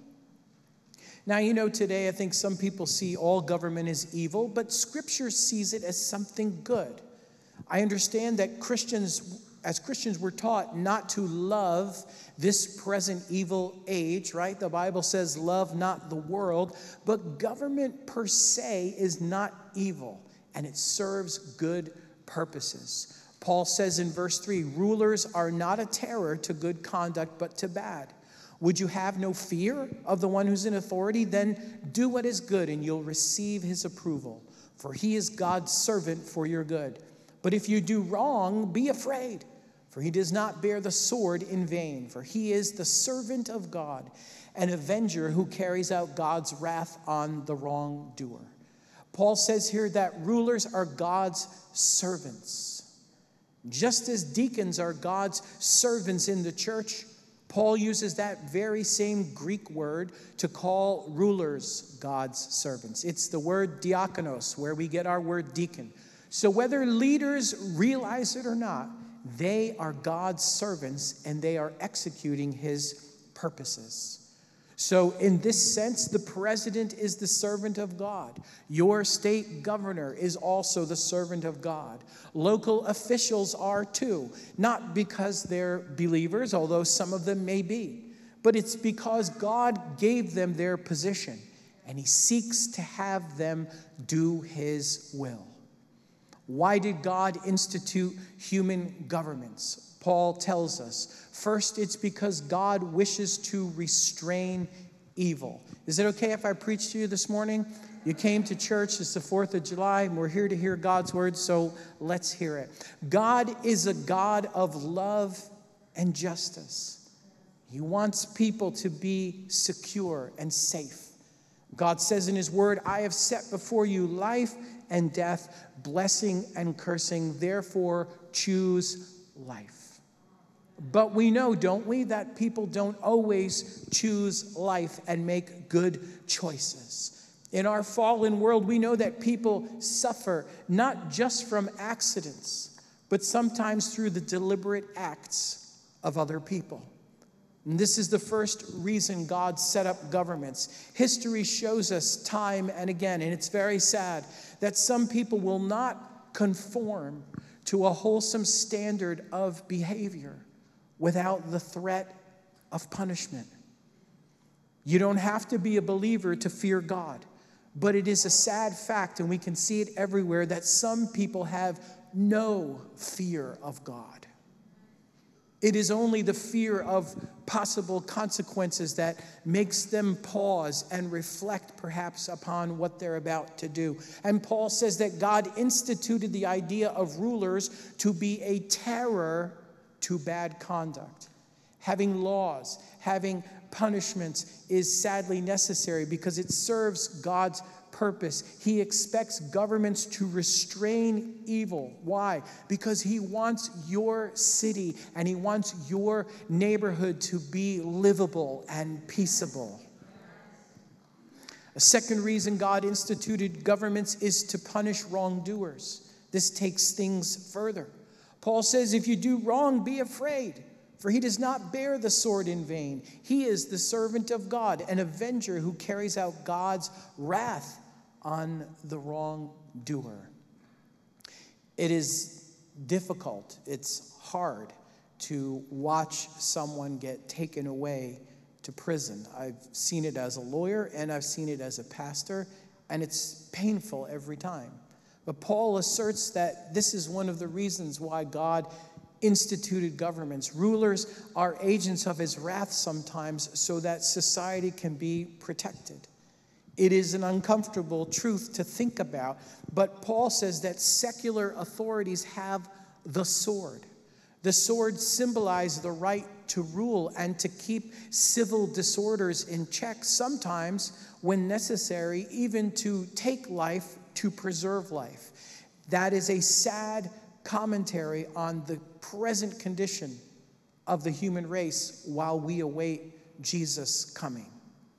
Now, you know, today I think some people see all government as evil, but Scripture sees it as something good. I understand that Christians, as Christians, we're taught not to love this present evil age, right? The Bible says, love not the world, but government per se is not evil, and it serves good purposes. Paul says in verse three, rulers are not a terror to good conduct, but to bad. Would you have no fear of the one who's in authority? Then do what is good, and you'll receive his approval, for he is God's servant for your good. But if you do wrong, be afraid, for he does not bear the sword in vain, for he is the servant of God, an avenger who carries out God's wrath on the wrongdoer. Paul says here that rulers are God's servants. Just as deacons are God's servants in the church, Paul uses that very same Greek word to call rulers God's servants. It's the word diakonos, where we get our word deacon. So whether leaders realize it or not, they are God's servants and they are executing his purposes. So in this sense, the president is the servant of God. Your state governor is also the servant of God. Local officials are too, not because they're believers, although some of them may be, but it's because God gave them their position, and he seeks to have them do his will. Why did God institute human governments? Paul tells us, first, it's because God wishes to restrain evil. Is it okay if I preach to you this morning? You came to church, it's the fourth of July, and we're here to hear God's word, so let's hear it. God is a God of love and justice. He wants people to be secure and safe. God says in his word, I have set before you life and death, blessing and cursing, therefore choose life. But we know, don't we, that people don't always choose life and make good choices. In our fallen world, we know that people suffer not just from accidents, but sometimes through the deliberate acts of other people. And this is the first reason God set up governments. History shows us time and again, and it's very sad, that some people will not conform to a wholesome standard of behavior without the threat of punishment. You don't have to be a believer to fear God, but it is a sad fact, and we can see it everywhere, that some people have no fear of God. It is only the fear of possible consequences that makes them pause and reflect perhaps upon what they're about to do. And Paul says that God instituted the idea of rulers to be a terror to bad conduct. Having laws, having punishments is sadly necessary because it serves God's purpose. He expects governments to restrain evil. Why? Because he wants your city and he wants your neighborhood to be livable and peaceable. A second reason God instituted governments is to punish wrongdoers. This takes things further. Paul says, if you do wrong, be afraid, for he does not bear the sword in vain. He is the servant of God, an avenger who carries out God's wrath on the wrongdoer. It is difficult, it's hard to watch someone get taken away to prison. I've seen it as a lawyer and I've seen it as a pastor, and it's painful every time. But Paul asserts that this is one of the reasons why God instituted governments. Rulers are agents of his wrath sometimes so that society can be protected. It is an uncomfortable truth to think about, but Paul says that secular authorities have the sword. The sword symbolizes the right to rule and to keep civil disorders in check, sometimes, when necessary, even to take life to preserve life. That is a sad commentary on the present condition of the human race while we await Jesus' coming.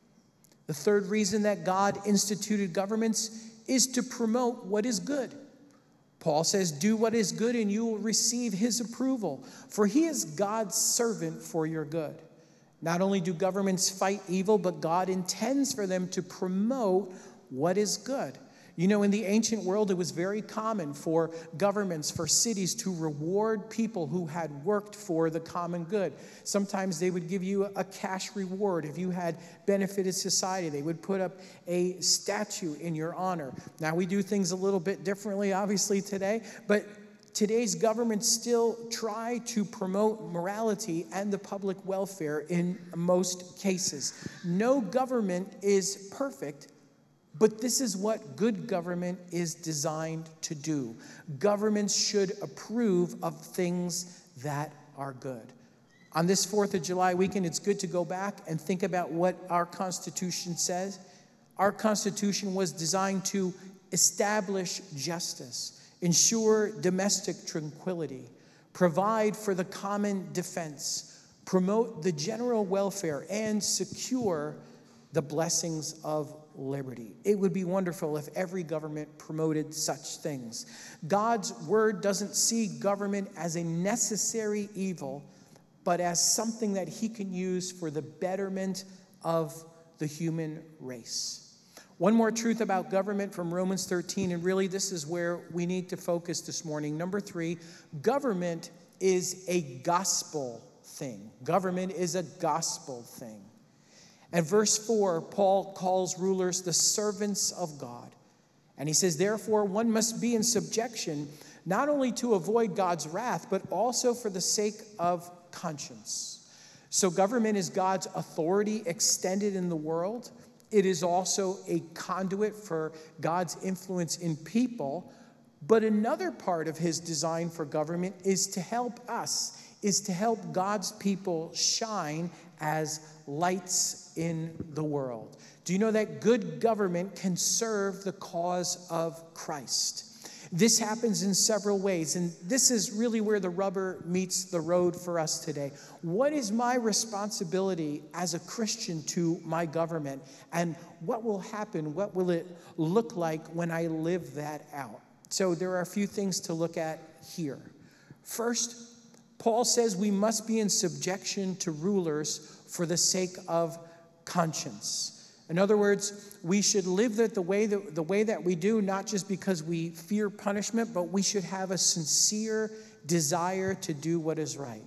The third reason that God instituted governments is to promote what is good. Paul says, do what is good and you will receive his approval, for he is God's servant for your good. Not only do governments fight evil, but God intends for them to promote what is good. You know, in the ancient world, it was very common for governments, for cities to reward people who had worked for the common good. Sometimes they would give you a cash reward. If you had benefited society, they would put up a statue in your honor. Now, we do things a little bit differently, obviously, today, but today's governments still try to promote morality and the public welfare in most cases. No government is perfect, but this is what good government is designed to do. Governments should approve of things that are good. On this fourth of July weekend, it's good to go back and think about what our Constitution says. Our Constitution was designed to establish justice, ensure domestic tranquility, provide for the common defense, promote the general welfare, and secure the blessings of liberty. It would be wonderful if every government promoted such things. God's word doesn't see government as a necessary evil, but as something that he can use for the betterment of the human race. One more truth about government from Romans thirteen, and really this is where we need to focus this morning. Number three, government is a gospel thing. Government is a gospel thing. And verse four, Paul calls rulers the servants of God. And he says, therefore, one must be in subjection, not only to avoid God's wrath, but also for the sake of conscience. So government is God's authority extended in the world. It is also a conduit for God's influence in people. But another part of his design for government is to help us, is to help God's people shine as lights in the world. Do you know that good government can serve the cause of Christ? This happens in several ways, and this is really where the rubber meets the road for us today. What is my responsibility as a Christian to my government, and what will happen? What will it look like when I live that out? So there are a few things to look at here. First, Paul says we must be in subjection to rulers for the sake of conscience. In other words, we should live that the way that, the way that we do, not just because we fear punishment, but we should have a sincere desire to do what is right.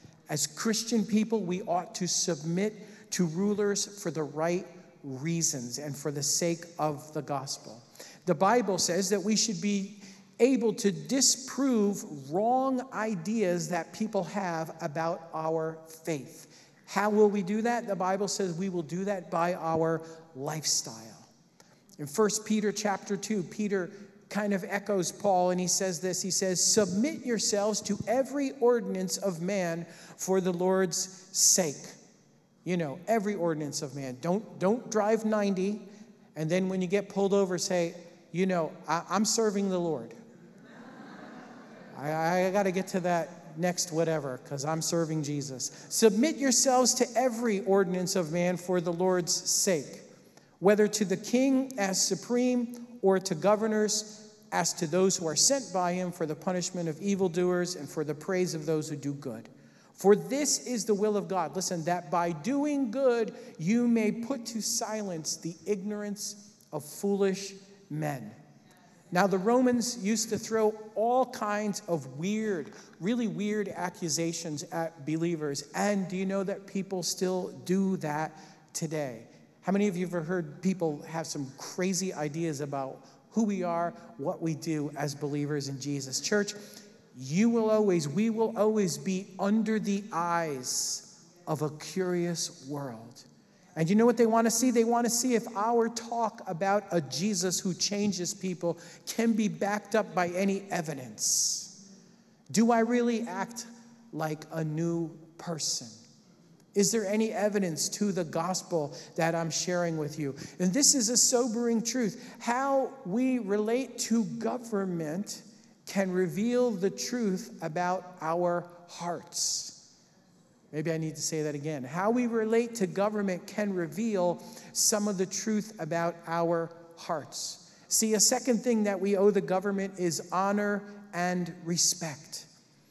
As Christian people, we ought to submit to rulers for the right reasons and for the sake of the gospel. The Bible says that we should be able to disprove wrong ideas that people have about our faith. How will we do that? The Bible says we will do that by our lifestyle. In First Peter chapter two, Peter kind of echoes Paul, and he says this. He says, submit yourselves to every ordinance of man for the Lord's sake. You know, every ordinance of man. Don't, don't drive ninety, and then when you get pulled over, say, you know, I, I'm serving the Lord. I, I got to get to that next whatever, because I'm serving Jesus. Submit yourselves to every ordinance of man for the Lord's sake, whether to the king as supreme or to governors as to those who are sent by him for the punishment of evildoers and for the praise of those who do good. For this is the will of God, listen, that by doing good you may put to silence the ignorance of foolish men. Now, the Romans used to throw all kinds of weird, really weird accusations at believers. And do you know that people still do that today? How many of you have ever heard people have some crazy ideas about who we are, what we do as believers in Jesus? Church, you will always, we will always be under the eyes of a curious world. And you know what they want to see? They want to see if our talk about a Jesus who changes people can be backed up by any evidence. Do I really act like a new person? Is there any evidence to the gospel that I'm sharing with you? And this is a sobering truth. How we relate to government can reveal the truth about our hearts. Maybe I need to say that again. How we relate to government can reveal some of the truth about our hearts. See, a second thing that we owe the government is honor and respect.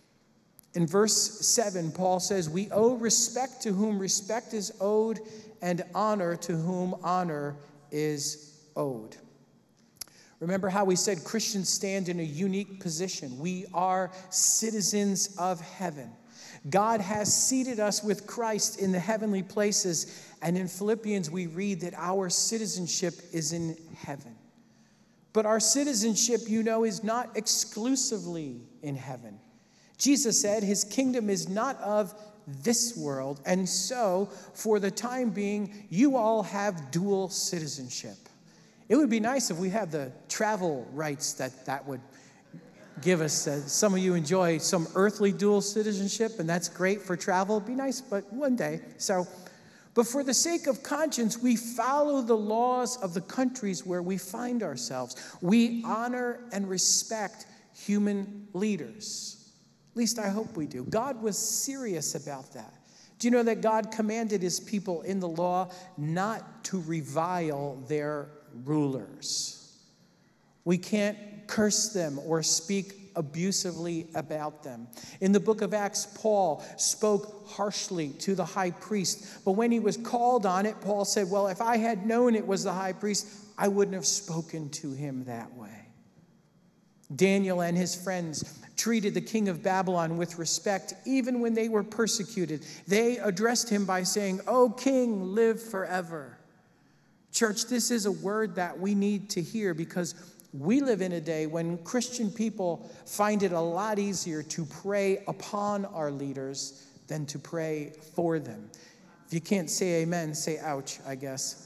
In verse seven, Paul says, we owe respect to whom respect is owed, and honor to whom honor is owed. Remember how we said Christians stand in a unique position. We are citizens of heaven. God has seated us with Christ in the heavenly places, and in Philippians we read that our citizenship is in heaven. But our citizenship, you know, is not exclusively in heaven. Jesus said his kingdom is not of this world, and so, for the time being, you all have dual citizenship. It would be nice if we had the travel rights that that would give us. Uh, some of you enjoy some earthly dual citizenship, and that's great for travel. It'd be nice, but one day. So, but for the sake of conscience, we follow the laws of the countries where we find ourselves. We honor and respect human leaders. At least I hope we do. God was serious about that. Do you know that God commanded his people in the law not to revile their rulers? We can't curse them or speak abusively about them. In the book of Acts, Paul spoke harshly to the high priest, but when he was called on it, Paul said, well, if I had known it was the high priest, I wouldn't have spoken to him that way. Daniel and his friends treated the king of Babylon with respect, even when they were persecuted. They addressed him by saying, "O king, live forever." Church, this is a word that we need to hear, because we live in a day when Christian people find it a lot easier to pray upon our leaders than to pray for them. If you can't say amen, say ouch, I guess.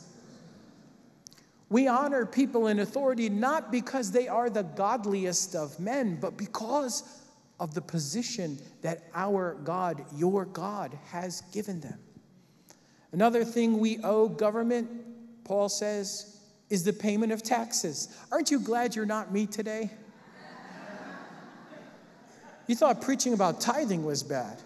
We honor people in authority not because they are the godliest of men, but because of the position that our God, your God, has given them. Another thing we owe government, Paul says, is the payment of taxes. Aren't you glad you're not me today? You thought preaching about tithing was bad.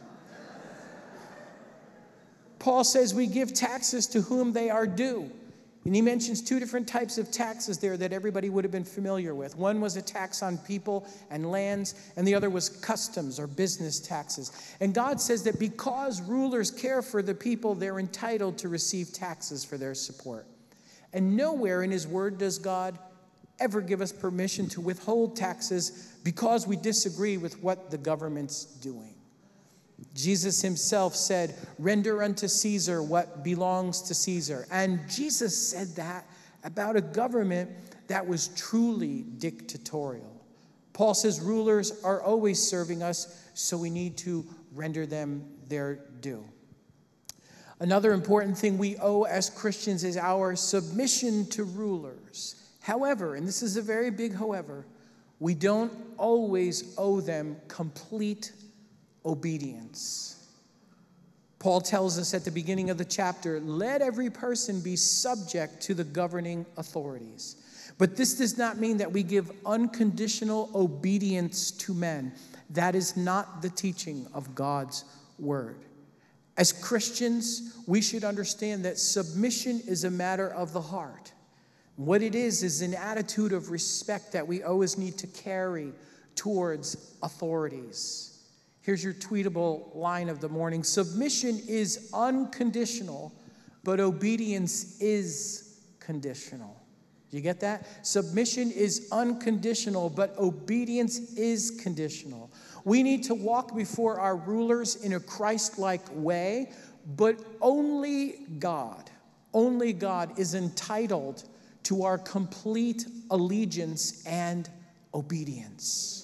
Paul says we give taxes to whom they are due. And he mentions two different types of taxes there that everybody would have been familiar with. One was a tax on people and lands, and the other was customs or business taxes. And God says that because rulers care for the people, they're entitled to receive taxes for their support. And nowhere in his word does God ever give us permission to withhold taxes because we disagree with what the government's doing. Jesus himself said, "Render unto Caesar what belongs to Caesar." And Jesus said that about a government that was truly dictatorial. Paul says rulers are always serving us, so we need to render them their due. Another important thing we owe as Christians is our submission to rulers. However, and this is a very big however, we don't always owe them complete obedience. Paul tells us at the beginning of the chapter, let every person be subject to the governing authorities. But this does not mean that we give unconditional obedience to men. That is not the teaching of God's word. As Christians, we should understand that submission is a matter of the heart. What it is is an attitude of respect that we always need to carry towards authorities. Here's your tweetable line of the morning. Submission is unconditional, but obedience is conditional. Do you get that? Submission is unconditional, but obedience is conditional. We need to walk before our rulers in a Christ-like way, but only God, only God is entitled to our complete allegiance and obedience.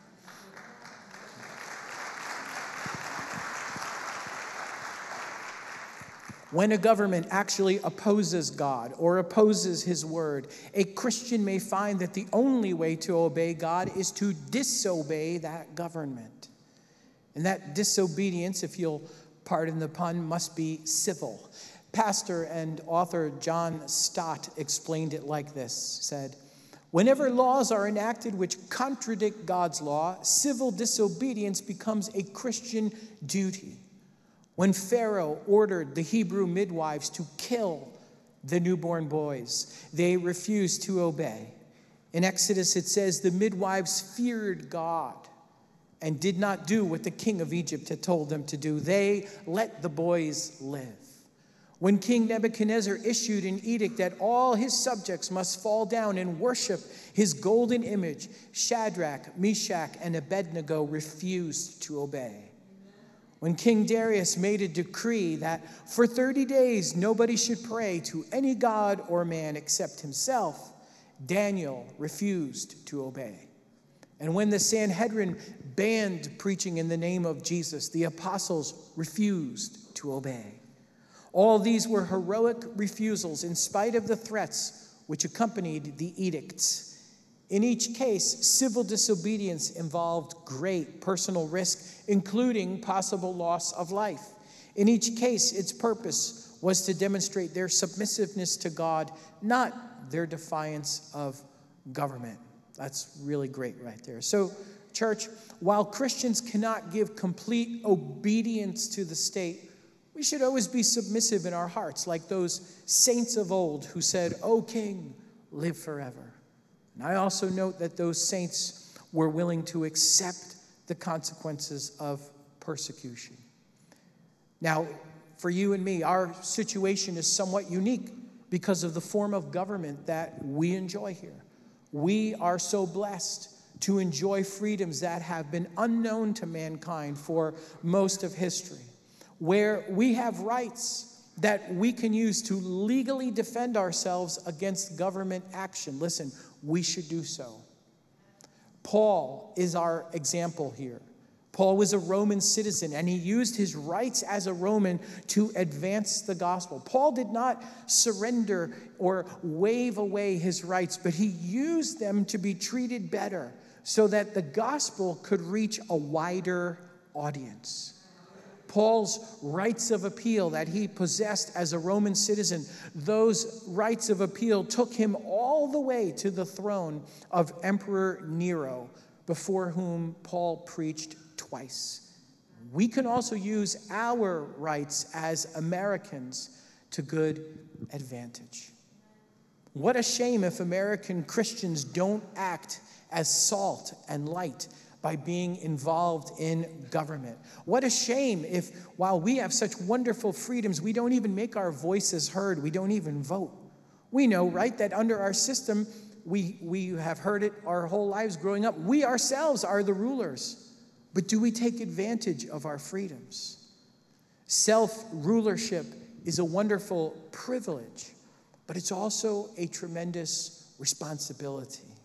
When a government actually opposes God or opposes his word, a Christian may find that the only way to obey God is to disobey that government. And that disobedience, if you'll pardon the pun, must be civil. Pastor and author John Stott explained it like this, said, whenever laws are enacted which contradict God's law, civil disobedience becomes a Christian duty. When Pharaoh ordered the Hebrew midwives to kill the newborn boys, they refused to obey. In Exodus, it says the midwives feared God and did not do what the king of Egypt had told them to do. They let the boys live. When King Nebuchadnezzar issued an edict that all his subjects must fall down and worship his golden image, Shadrach, Meshach, and Abednego refused to obey. When King Darius made a decree that for thirty days nobody should pray to any god or man except himself, Daniel refused to obey. And when the Sanhedrin banned preaching in the name of Jesus, the apostles refused to obey. All these were heroic refusals in spite of the threats which accompanied the edicts. In each case, civil disobedience involved great personal risk, including possible loss of life. In each case, its purpose was to demonstrate their submissiveness to God, not their defiance of government. That's really great right there. So, church, while Christians cannot give complete obedience to the state, we should always be submissive in our hearts, like those saints of old who said, "O King, live forever." And I also note that those saints were willing to accept the consequences of persecution. Now, for you and me, our situation is somewhat unique because of the form of government that we enjoy here. We are so blessed to enjoy freedoms that have been unknown to mankind for most of history, where we have rights that we can use to legally defend ourselves against government action. Listen, we should do so. Paul is our example here. Paul was a Roman citizen, and he used his rights as a Roman to advance the gospel. Paul did not surrender or wave away his rights, but he used them to be treated better so that the gospel could reach a wider audience. Paul's rights of appeal that he possessed as a Roman citizen, those rights of appeal took him all the way to the throne of Emperor Nero, before whom Paul preached twice. We can also use our rights as Americans to good advantage. What a shame if American Christians don't act as salt and light by being involved in government. What a shame if, while we have such wonderful freedoms, we don't even make our voices heard. We don't even vote. We know, right, that under our system, we, we have heard it our whole lives growing up. We ourselves are the rulers. But do we take advantage of our freedoms? Self-rulership is a wonderful privilege, but it's also a tremendous responsibility.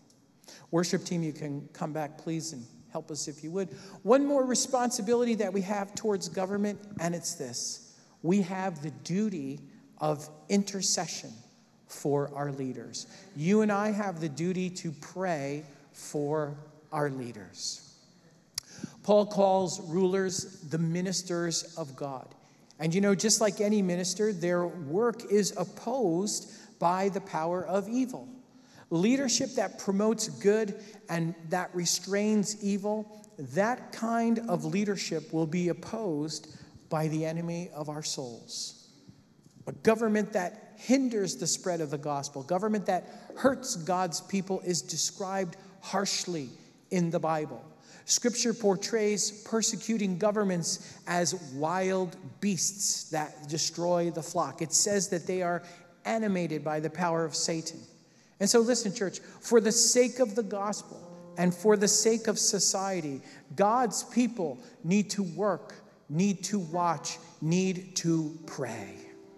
Worship team, you can come back, please, and help us if you would. One more responsibility that we have towards government, and it's this. We have the duty of intercession for our leaders. You and I have the duty to pray for our leaders. Paul calls rulers the ministers of God. And you know, just like any minister, their work is opposed by the power of evil. Leadership that promotes good and that restrains evil, that kind of leadership will be opposed by the enemy of our souls. A government that hinders the spread of the gospel, government that hurts God's people, is described harshly in the Bible. Scripture portrays persecuting governments as wild beasts that destroy the flock. It says that they are animated by the power of Satan. And so listen, church, for the sake of the gospel and for the sake of society, God's people need to work, need to watch, need to pray.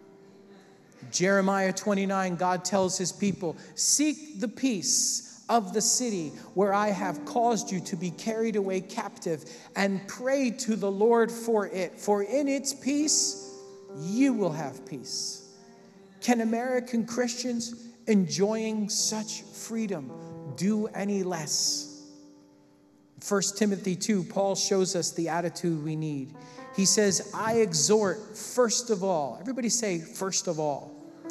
Jeremiah twenty-nine, God tells his people, seek the peace of the city where I have caused you to be carried away captive, and pray to the Lord for it, for in its peace you will have peace. Can American Christians enjoying such freedom do any less? First Timothy two, Paul shows us the attitude we need. He says, I exhort first of all, everybody say first of all.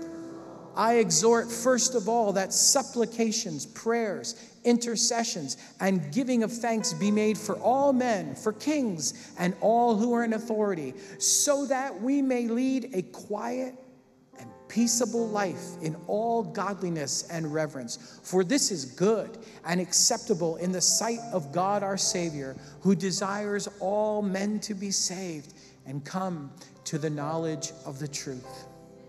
I exhort first of all that supplications, prayers, intercessions, and giving of thanks be made for all men, for kings, and all who are in authority, so that we may lead a quiet and peaceable life in all godliness and reverence. For this is good and acceptable in the sight of God our Savior, who desires all men to be saved and come to the knowledge of the truth.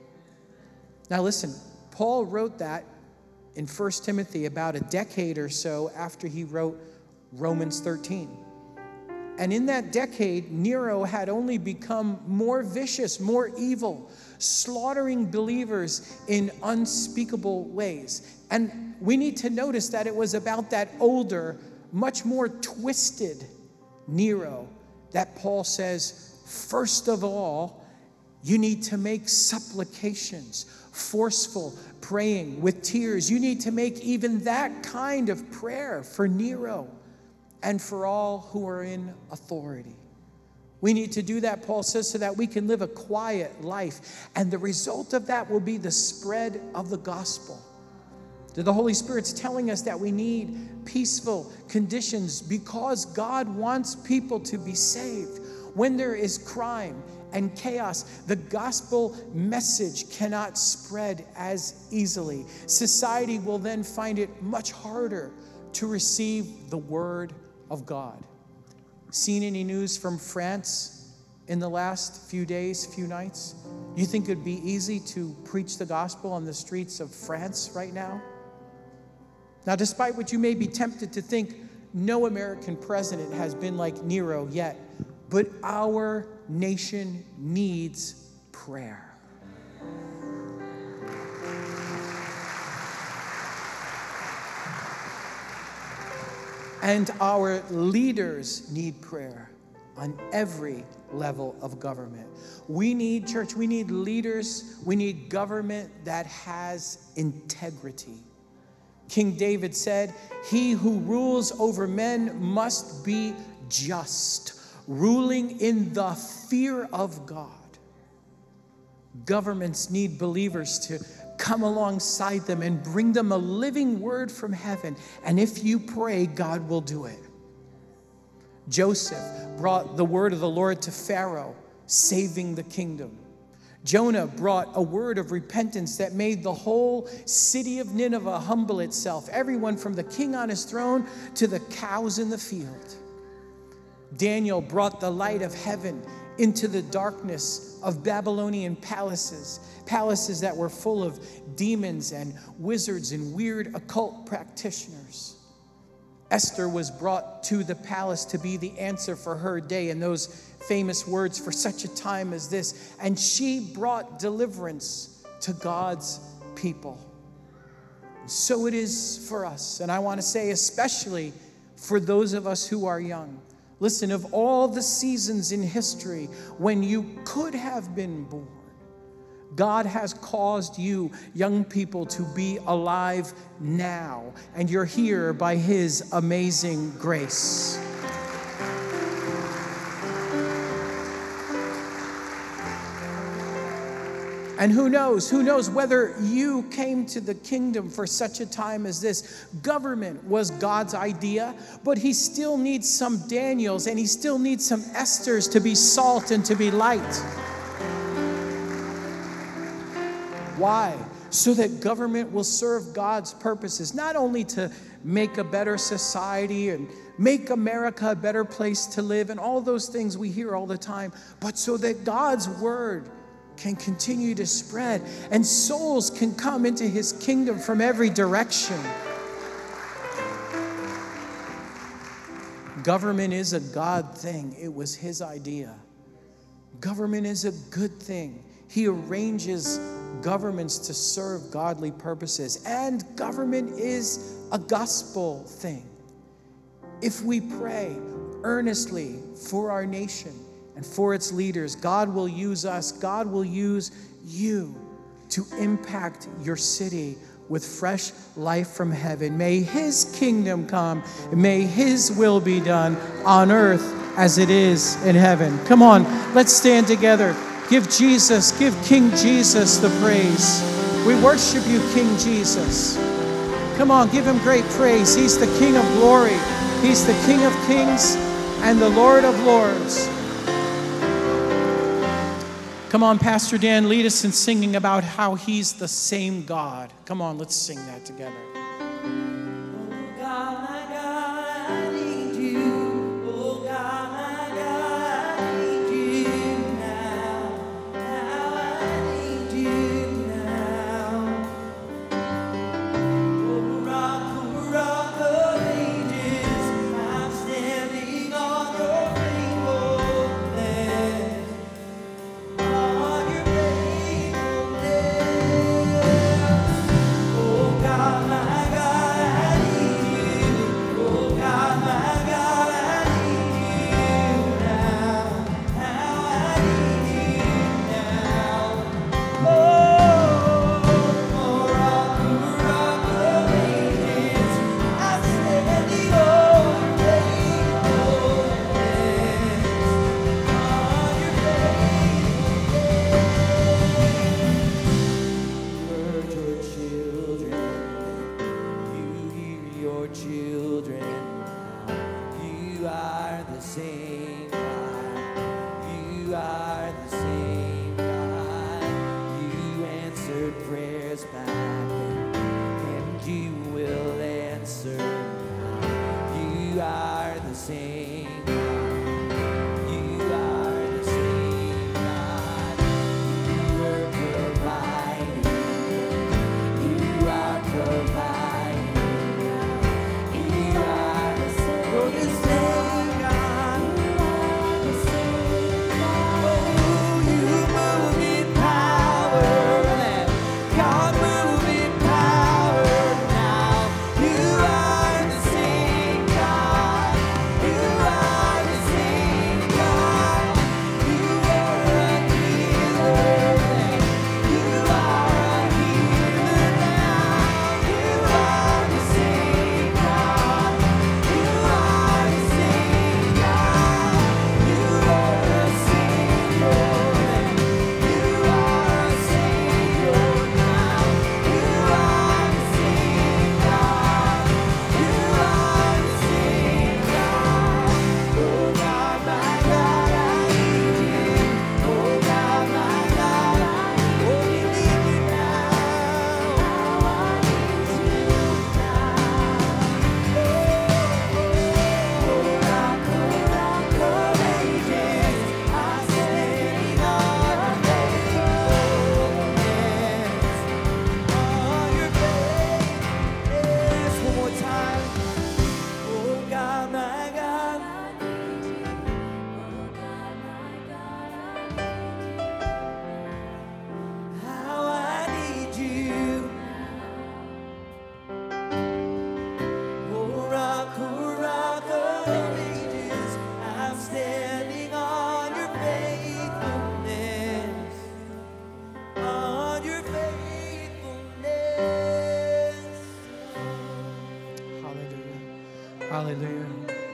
Now listen, Paul wrote that in First Timothy about a decade or so after he wrote Romans thirteen. And in that decade, Nero had only become more vicious, more evil, slaughtering believers in unspeakable ways. And we need to notice that it was about that older, much more twisted Nero that Paul says, first of all, you need to make supplications, forceful praying with tears. You need to make even that kind of prayer for Nero and for all who are in authority. We need to do that, Paul says, so that we can live a quiet life. And the result of that will be the spread of the gospel. The Holy Spirit's telling us that we need peaceful conditions because God wants people to be saved. When there is crime and chaos, the gospel message cannot spread as easily. Society will then find it much harder to receive the word of God. Seen any news from France in the last few days, few nights? You think it'd be easy to preach the gospel on the streets of France right now? Now, despite what you may be tempted to think, no American president has been like Nero yet, but our nation needs prayer. And our leaders need prayer on every level of government. We need, church, we need leaders, we need government that has integrity. King David said, he who rules over men must be just, ruling in the fear of God. Governments need believers to come alongside them and bring them a living word from heaven. And if you pray, God will do it. Joseph brought the word of the Lord to Pharaoh, saving the kingdom. Jonah brought a word of repentance that made the whole city of Nineveh humble itself, everyone from the king on his throne to the cows in the field. Daniel brought the light of heaven into the darkness of Babylonian palaces, palaces that were full of demons and wizards and weird occult practitioners. Esther was brought to the palace to be the answer for her day in those famous words, for such a time as this. And she brought deliverance to God's people. So it is for us. And I want to say, especially for those of us who are young, listen, of all the seasons in history when you could have been born, God has caused you, young people, to be alive now. And you're here by His amazing grace. And who knows, who knows whether you came to the kingdom for such a time as this. Government was God's idea, but He still needs some Daniels and He still needs some Esthers to be salt and to be light. Why? So that government will serve God's purposes, not only to make a better society and make America a better place to live and all those things we hear all the time, but so that God's word can continue to spread and souls can come into His kingdom from every direction. Government is a God thing. It was His idea. Government is a good thing. He arranges governments to serve godly purposes. And government is a gospel thing. If we pray earnestly for our nation and for its leaders, God will use us, God will use you to impact your city with fresh life from heaven. May His kingdom come, and may His will be done on earth as it is in heaven. Come on, let's stand together. Give Jesus, give King Jesus the praise. We worship you, King Jesus. Come on, give Him great praise. He's the King of glory. He's the King of kings and the Lord of lords. Come on, Pastor Dan, lead us in singing about how He's the same God. Come on, let's sing that together. Oh God, my God, I need you. Oh God, my God, I need you now. Now I need you now. Oh rock, oh rock of ages, I'm standing on your faithfulness. On your faithfulness. Oh God, my God, I need you. Oh God, my God, I need you now. Now I need you now. Oh, oh rock, oh rock of ages, I'm standing on your faithfulness. On your heard your children, you hear your children. You are the same God. You are the same God. You answered prayers back then, and you will answer now. You are the same God. You are the same God. You were providing. You are providing. You are the same. You're the same God. Oh, you move in power. Let God move in power now. You are the same God. You are the same God. You are a healer then. You are a healer now. You are the same God. You are the same God. You are a Savior then. You are a Savior now. You are the same God. You are the same God. Oh God, my God, I need you. Oh God, my God, I need you. Oh, we need you now. I need you now. Oh rock, oh rock of ages, I'm standing on your faithfulness. On your faithfulness. One more time. Oh God, my God, I need you. Oh God, my God, I need you. How I need you.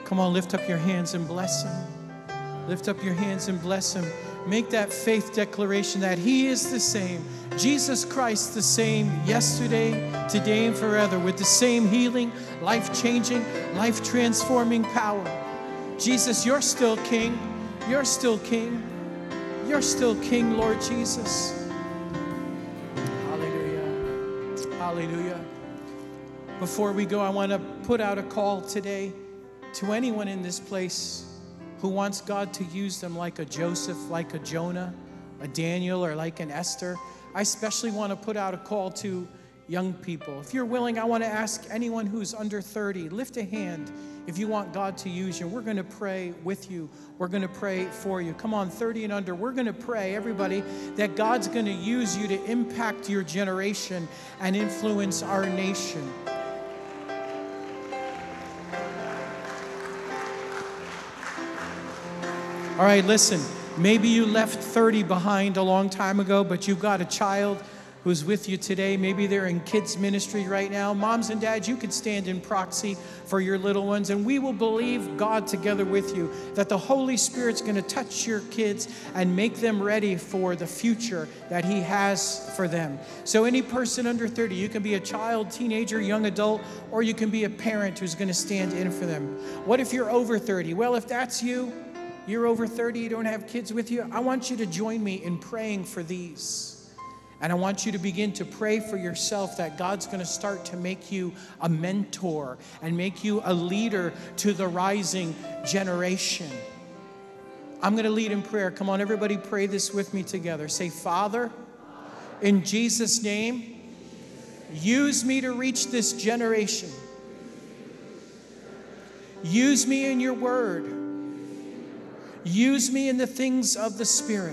Come on, lift up your hands and bless him. Lift up your hands and bless him. Make that faith declaration that he is the same. Jesus Christ the same yesterday, today, and forever, with the same healing, life-changing, life-transforming power. Jesus, you're still King. You're still King. You're still King, Lord Jesus. Hallelujah. Hallelujah. Before we go, I want to put out a call today to anyone in this place who wants God to use them like a Joseph, like a Jonah, a Daniel, or like an Esther. I especially want to put out a call to young people. If you're willing, I want to ask anyone who's under thirty, lift a hand if you want God to use you. We're going to pray with you. We're going to pray for you. Come on, thirty and under. We're going to pray, everybody, that God's going to use you to impact your generation and influence our nation. All right, listen, maybe you left thirty behind a long time ago, but you've got a child who's with you today. Maybe they're in kids ministry right now. Moms and dads, you could stand in proxy for your little ones, and we will believe God together with you that the Holy Spirit's going to touch your kids and make them ready for the future that he has for them. So any person under thirty, you can be a child, teenager, young adult, or you can be a parent who's going to stand in for them. What if you're over thirty? Well, if that's you, you're over thirty, you don't have kids with you, I want you to join me in praying for these. And I want you to begin to pray for yourself that God's going to start to make you a mentor and make you a leader to the rising generation. I'm going to lead in prayer. Come on, everybody, pray this with me together. Say, Father, in Jesus' name, use me to reach this generation. Use me in your word. Use me in the things of the Spirit.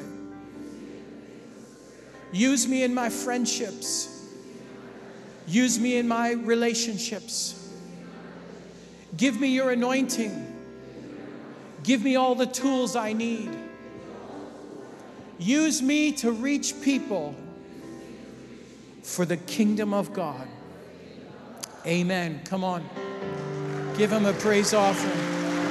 Use me in my friendships. Use me in my relationships. Give me your anointing. Give me all the tools I need. Use me to reach people for the kingdom of God. Amen. Come on. Give him a praise offering.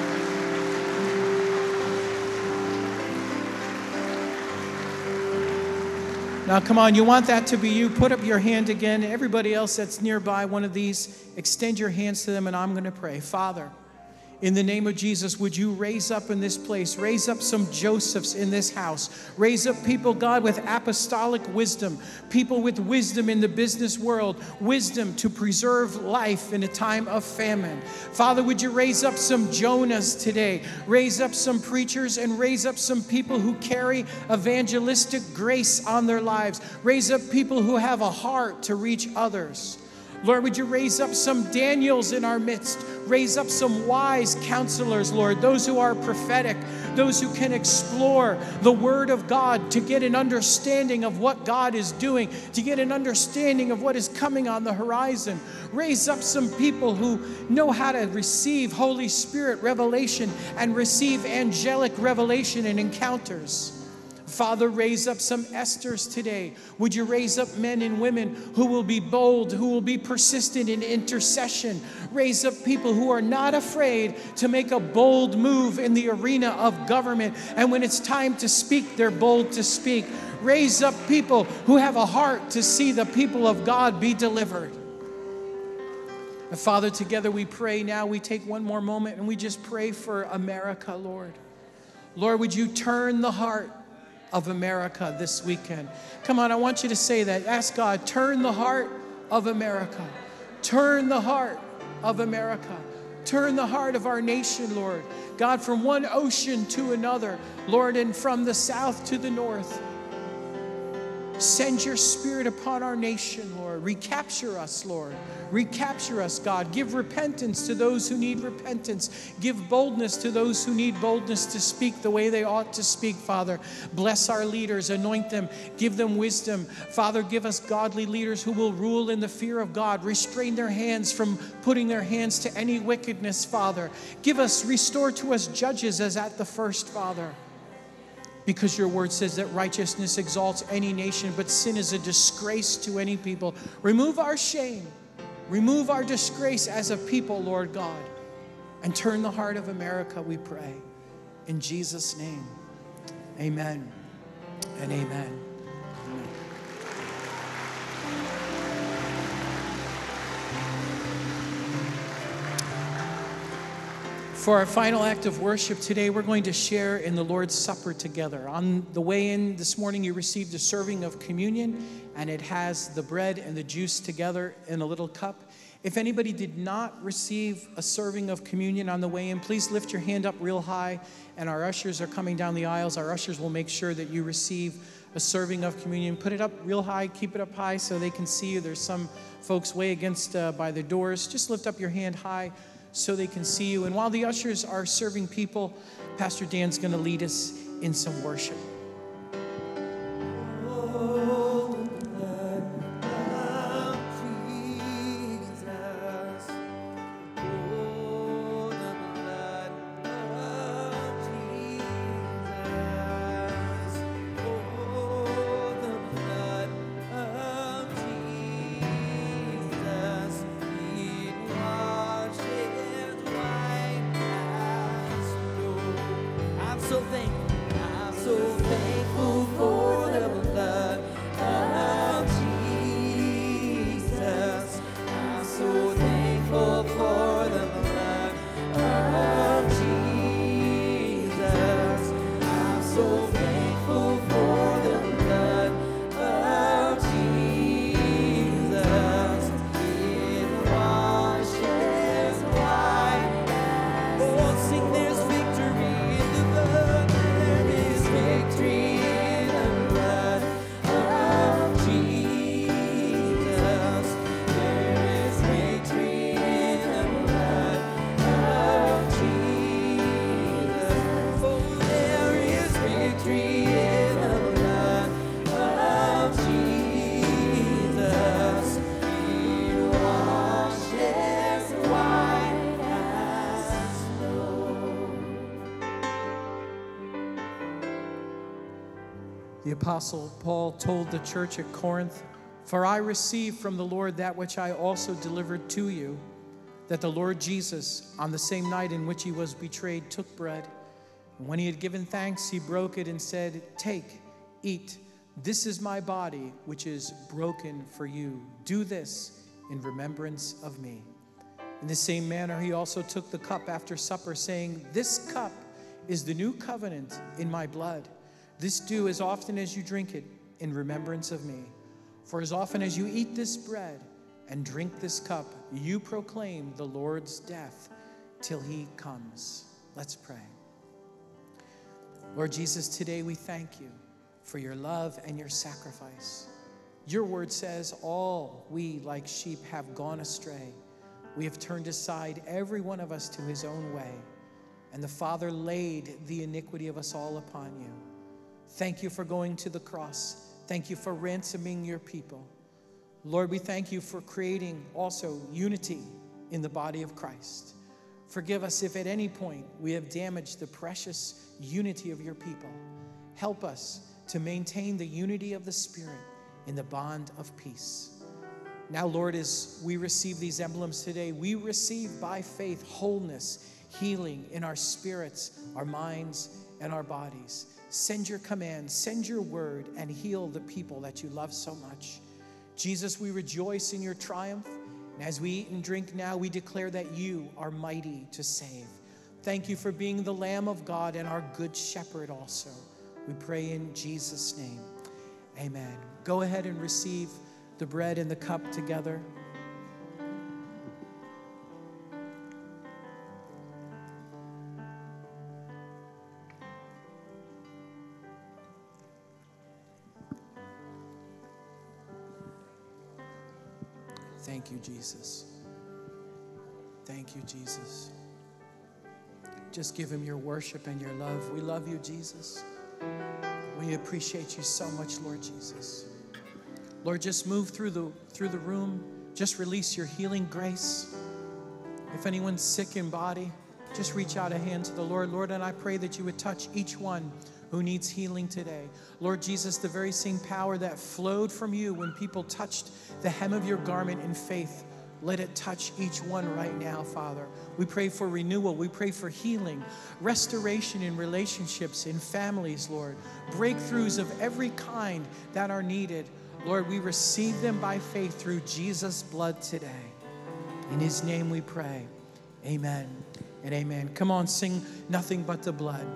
Now, come on, you want that to be you? Put up your hand again. Everybody else that's nearby, one of these, extend your hands to them, and I'm going to pray. Father, in the name of Jesus, would you raise up in this place, raise up some Josephs in this house, raise up people, God, with apostolic wisdom, people with wisdom in the business world, wisdom to preserve life in a time of famine. Father, would you raise up some Jonahs today, raise up some preachers, and raise up some people who carry evangelistic grace on their lives, raise up people who have a heart to reach others. Lord, would you raise up some Daniels in our midst? Raise up some wise counselors, Lord, those who are prophetic, those who can explore the Word of God to get an understanding of what God is doing, to get an understanding of what is coming on the horizon. Raise up some people who know how to receive Holy Spirit revelation and receive angelic revelation and encounters. Father, raise up some Esthers today. Would you raise up men and women who will be bold, who will be persistent in intercession? Raise up people who are not afraid to make a bold move in the arena of government. And when it's time to speak, they're bold to speak. Raise up people who have a heart to see the people of God be delivered. And Father, together we pray now. We take one more moment and we just pray for America, Lord. Lord, would you turn the heart of America this weekend? Come on, I want you to say that. Ask God, turn the heart of America. Turn the heart of America. Turn the heart of our nation, Lord. God, from one ocean to another, Lord, and from the south to the north. Send your Spirit upon our nation, Lord. Recapture us, Lord. Recapture us, God. Give repentance to those who need repentance. Give boldness to those who need boldness to speak the way they ought to speak, Father. Bless our leaders. Anoint them. Give them wisdom. Father, give us godly leaders who will rule in the fear of God. Restrain their hands from putting their hands to any wickedness, Father. Give us, restore to us judges as at the first, Father. Because your word says that righteousness exalts any nation, but sin is a disgrace to any people. Remove our shame. Remove our disgrace as a people, Lord God. and turn the heart of America, we pray. In Jesus' name, amen and amen. Amen. For our final act of worship today, we're going to share in the Lord's Supper together. On the way in this morning, you received a serving of communion, and it has the bread and the juice together in a little cup. If anybody did not receive a serving of communion on the way in, please lift your hand up real high, and our ushers are coming down the aisles. Our ushers will make sure that you receive a serving of communion. Put it up real high, keep it up high so they can see you. There's some folks way against uh, by the doors. Just lift up your hand high so they can see you. And while the ushers are serving people, Pastor Dan's going to lead us in some worship. The Apostle Paul told the church at Corinth, "For I received from the Lord that which I also delivered to you, that the Lord Jesus, on the same night in which he was betrayed, took bread. And when he had given thanks, he broke it and said, 'Take, eat. This is my body, which is broken for you. Do this in remembrance of me.' In the same manner, he also took the cup after supper, saying, 'This cup is the new covenant in my blood. This do as often as you drink it in remembrance of me. For as often as you eat this bread and drink this cup, you proclaim the Lord's death till he comes.'" Let's pray. Lord Jesus, today we thank you for your love and your sacrifice. Your word says, all we like sheep have gone astray. We have turned aside, every one of us, to his own way. And the Father laid the iniquity of us all upon you. Thank you for going to the cross. Thank you for ransoming your people. Lord, we thank you for creating also unity in the body of Christ. Forgive us if at any point we have damaged the precious unity of your people. Help us to maintain the unity of the Spirit in the bond of peace. Now, Lord, as we receive these emblems today, we receive by faith wholeness, healing in our spirits, our minds, and our bodies. Send your command, send your word, and heal the people that you love so much. Jesus, we rejoice in your triumph. And as we eat and drink now, we declare that you are mighty to save. Thank you for being the Lamb of God and our good shepherd also. We pray in Jesus' name. Amen. Go ahead and receive the bread and the cup together. Thank you, Jesus. Thank you, Jesus. Just give him your worship and your love. We love you, Jesus. We appreciate you so much, Lord Jesus. Lord, just move through the through the room. Just release your healing grace. If anyone's sick in body, just reach out a hand to the Lord. Lord, and I pray that you would touch each one who needs healing today. Lord Jesus, the very same power that flowed from you when people touched the hem of your garment in faith, let it touch each one right now, Father. We pray for renewal. We pray for healing, restoration in relationships, in families, Lord. Breakthroughs of every kind that are needed. Lord, we receive them by faith through Jesus' blood today. In his name we pray. Amen and amen. Come on, sing Nothing But the Blood.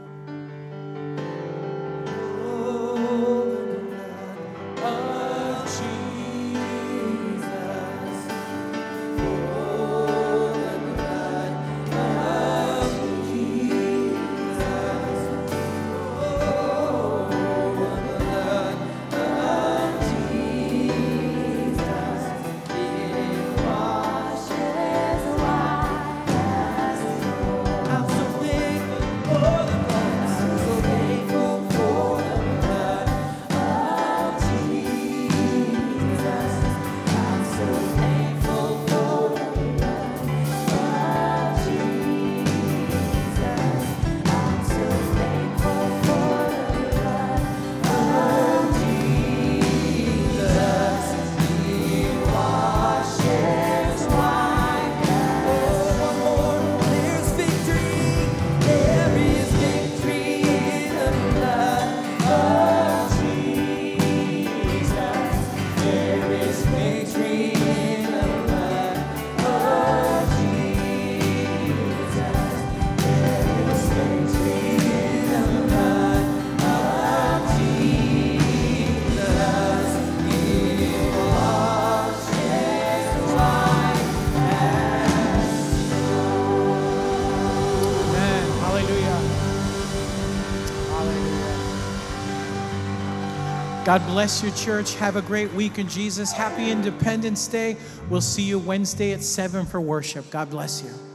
God bless your church. Have a great week in Jesus. Happy Independence Day. We'll see you Wednesday at seven for worship. God bless you.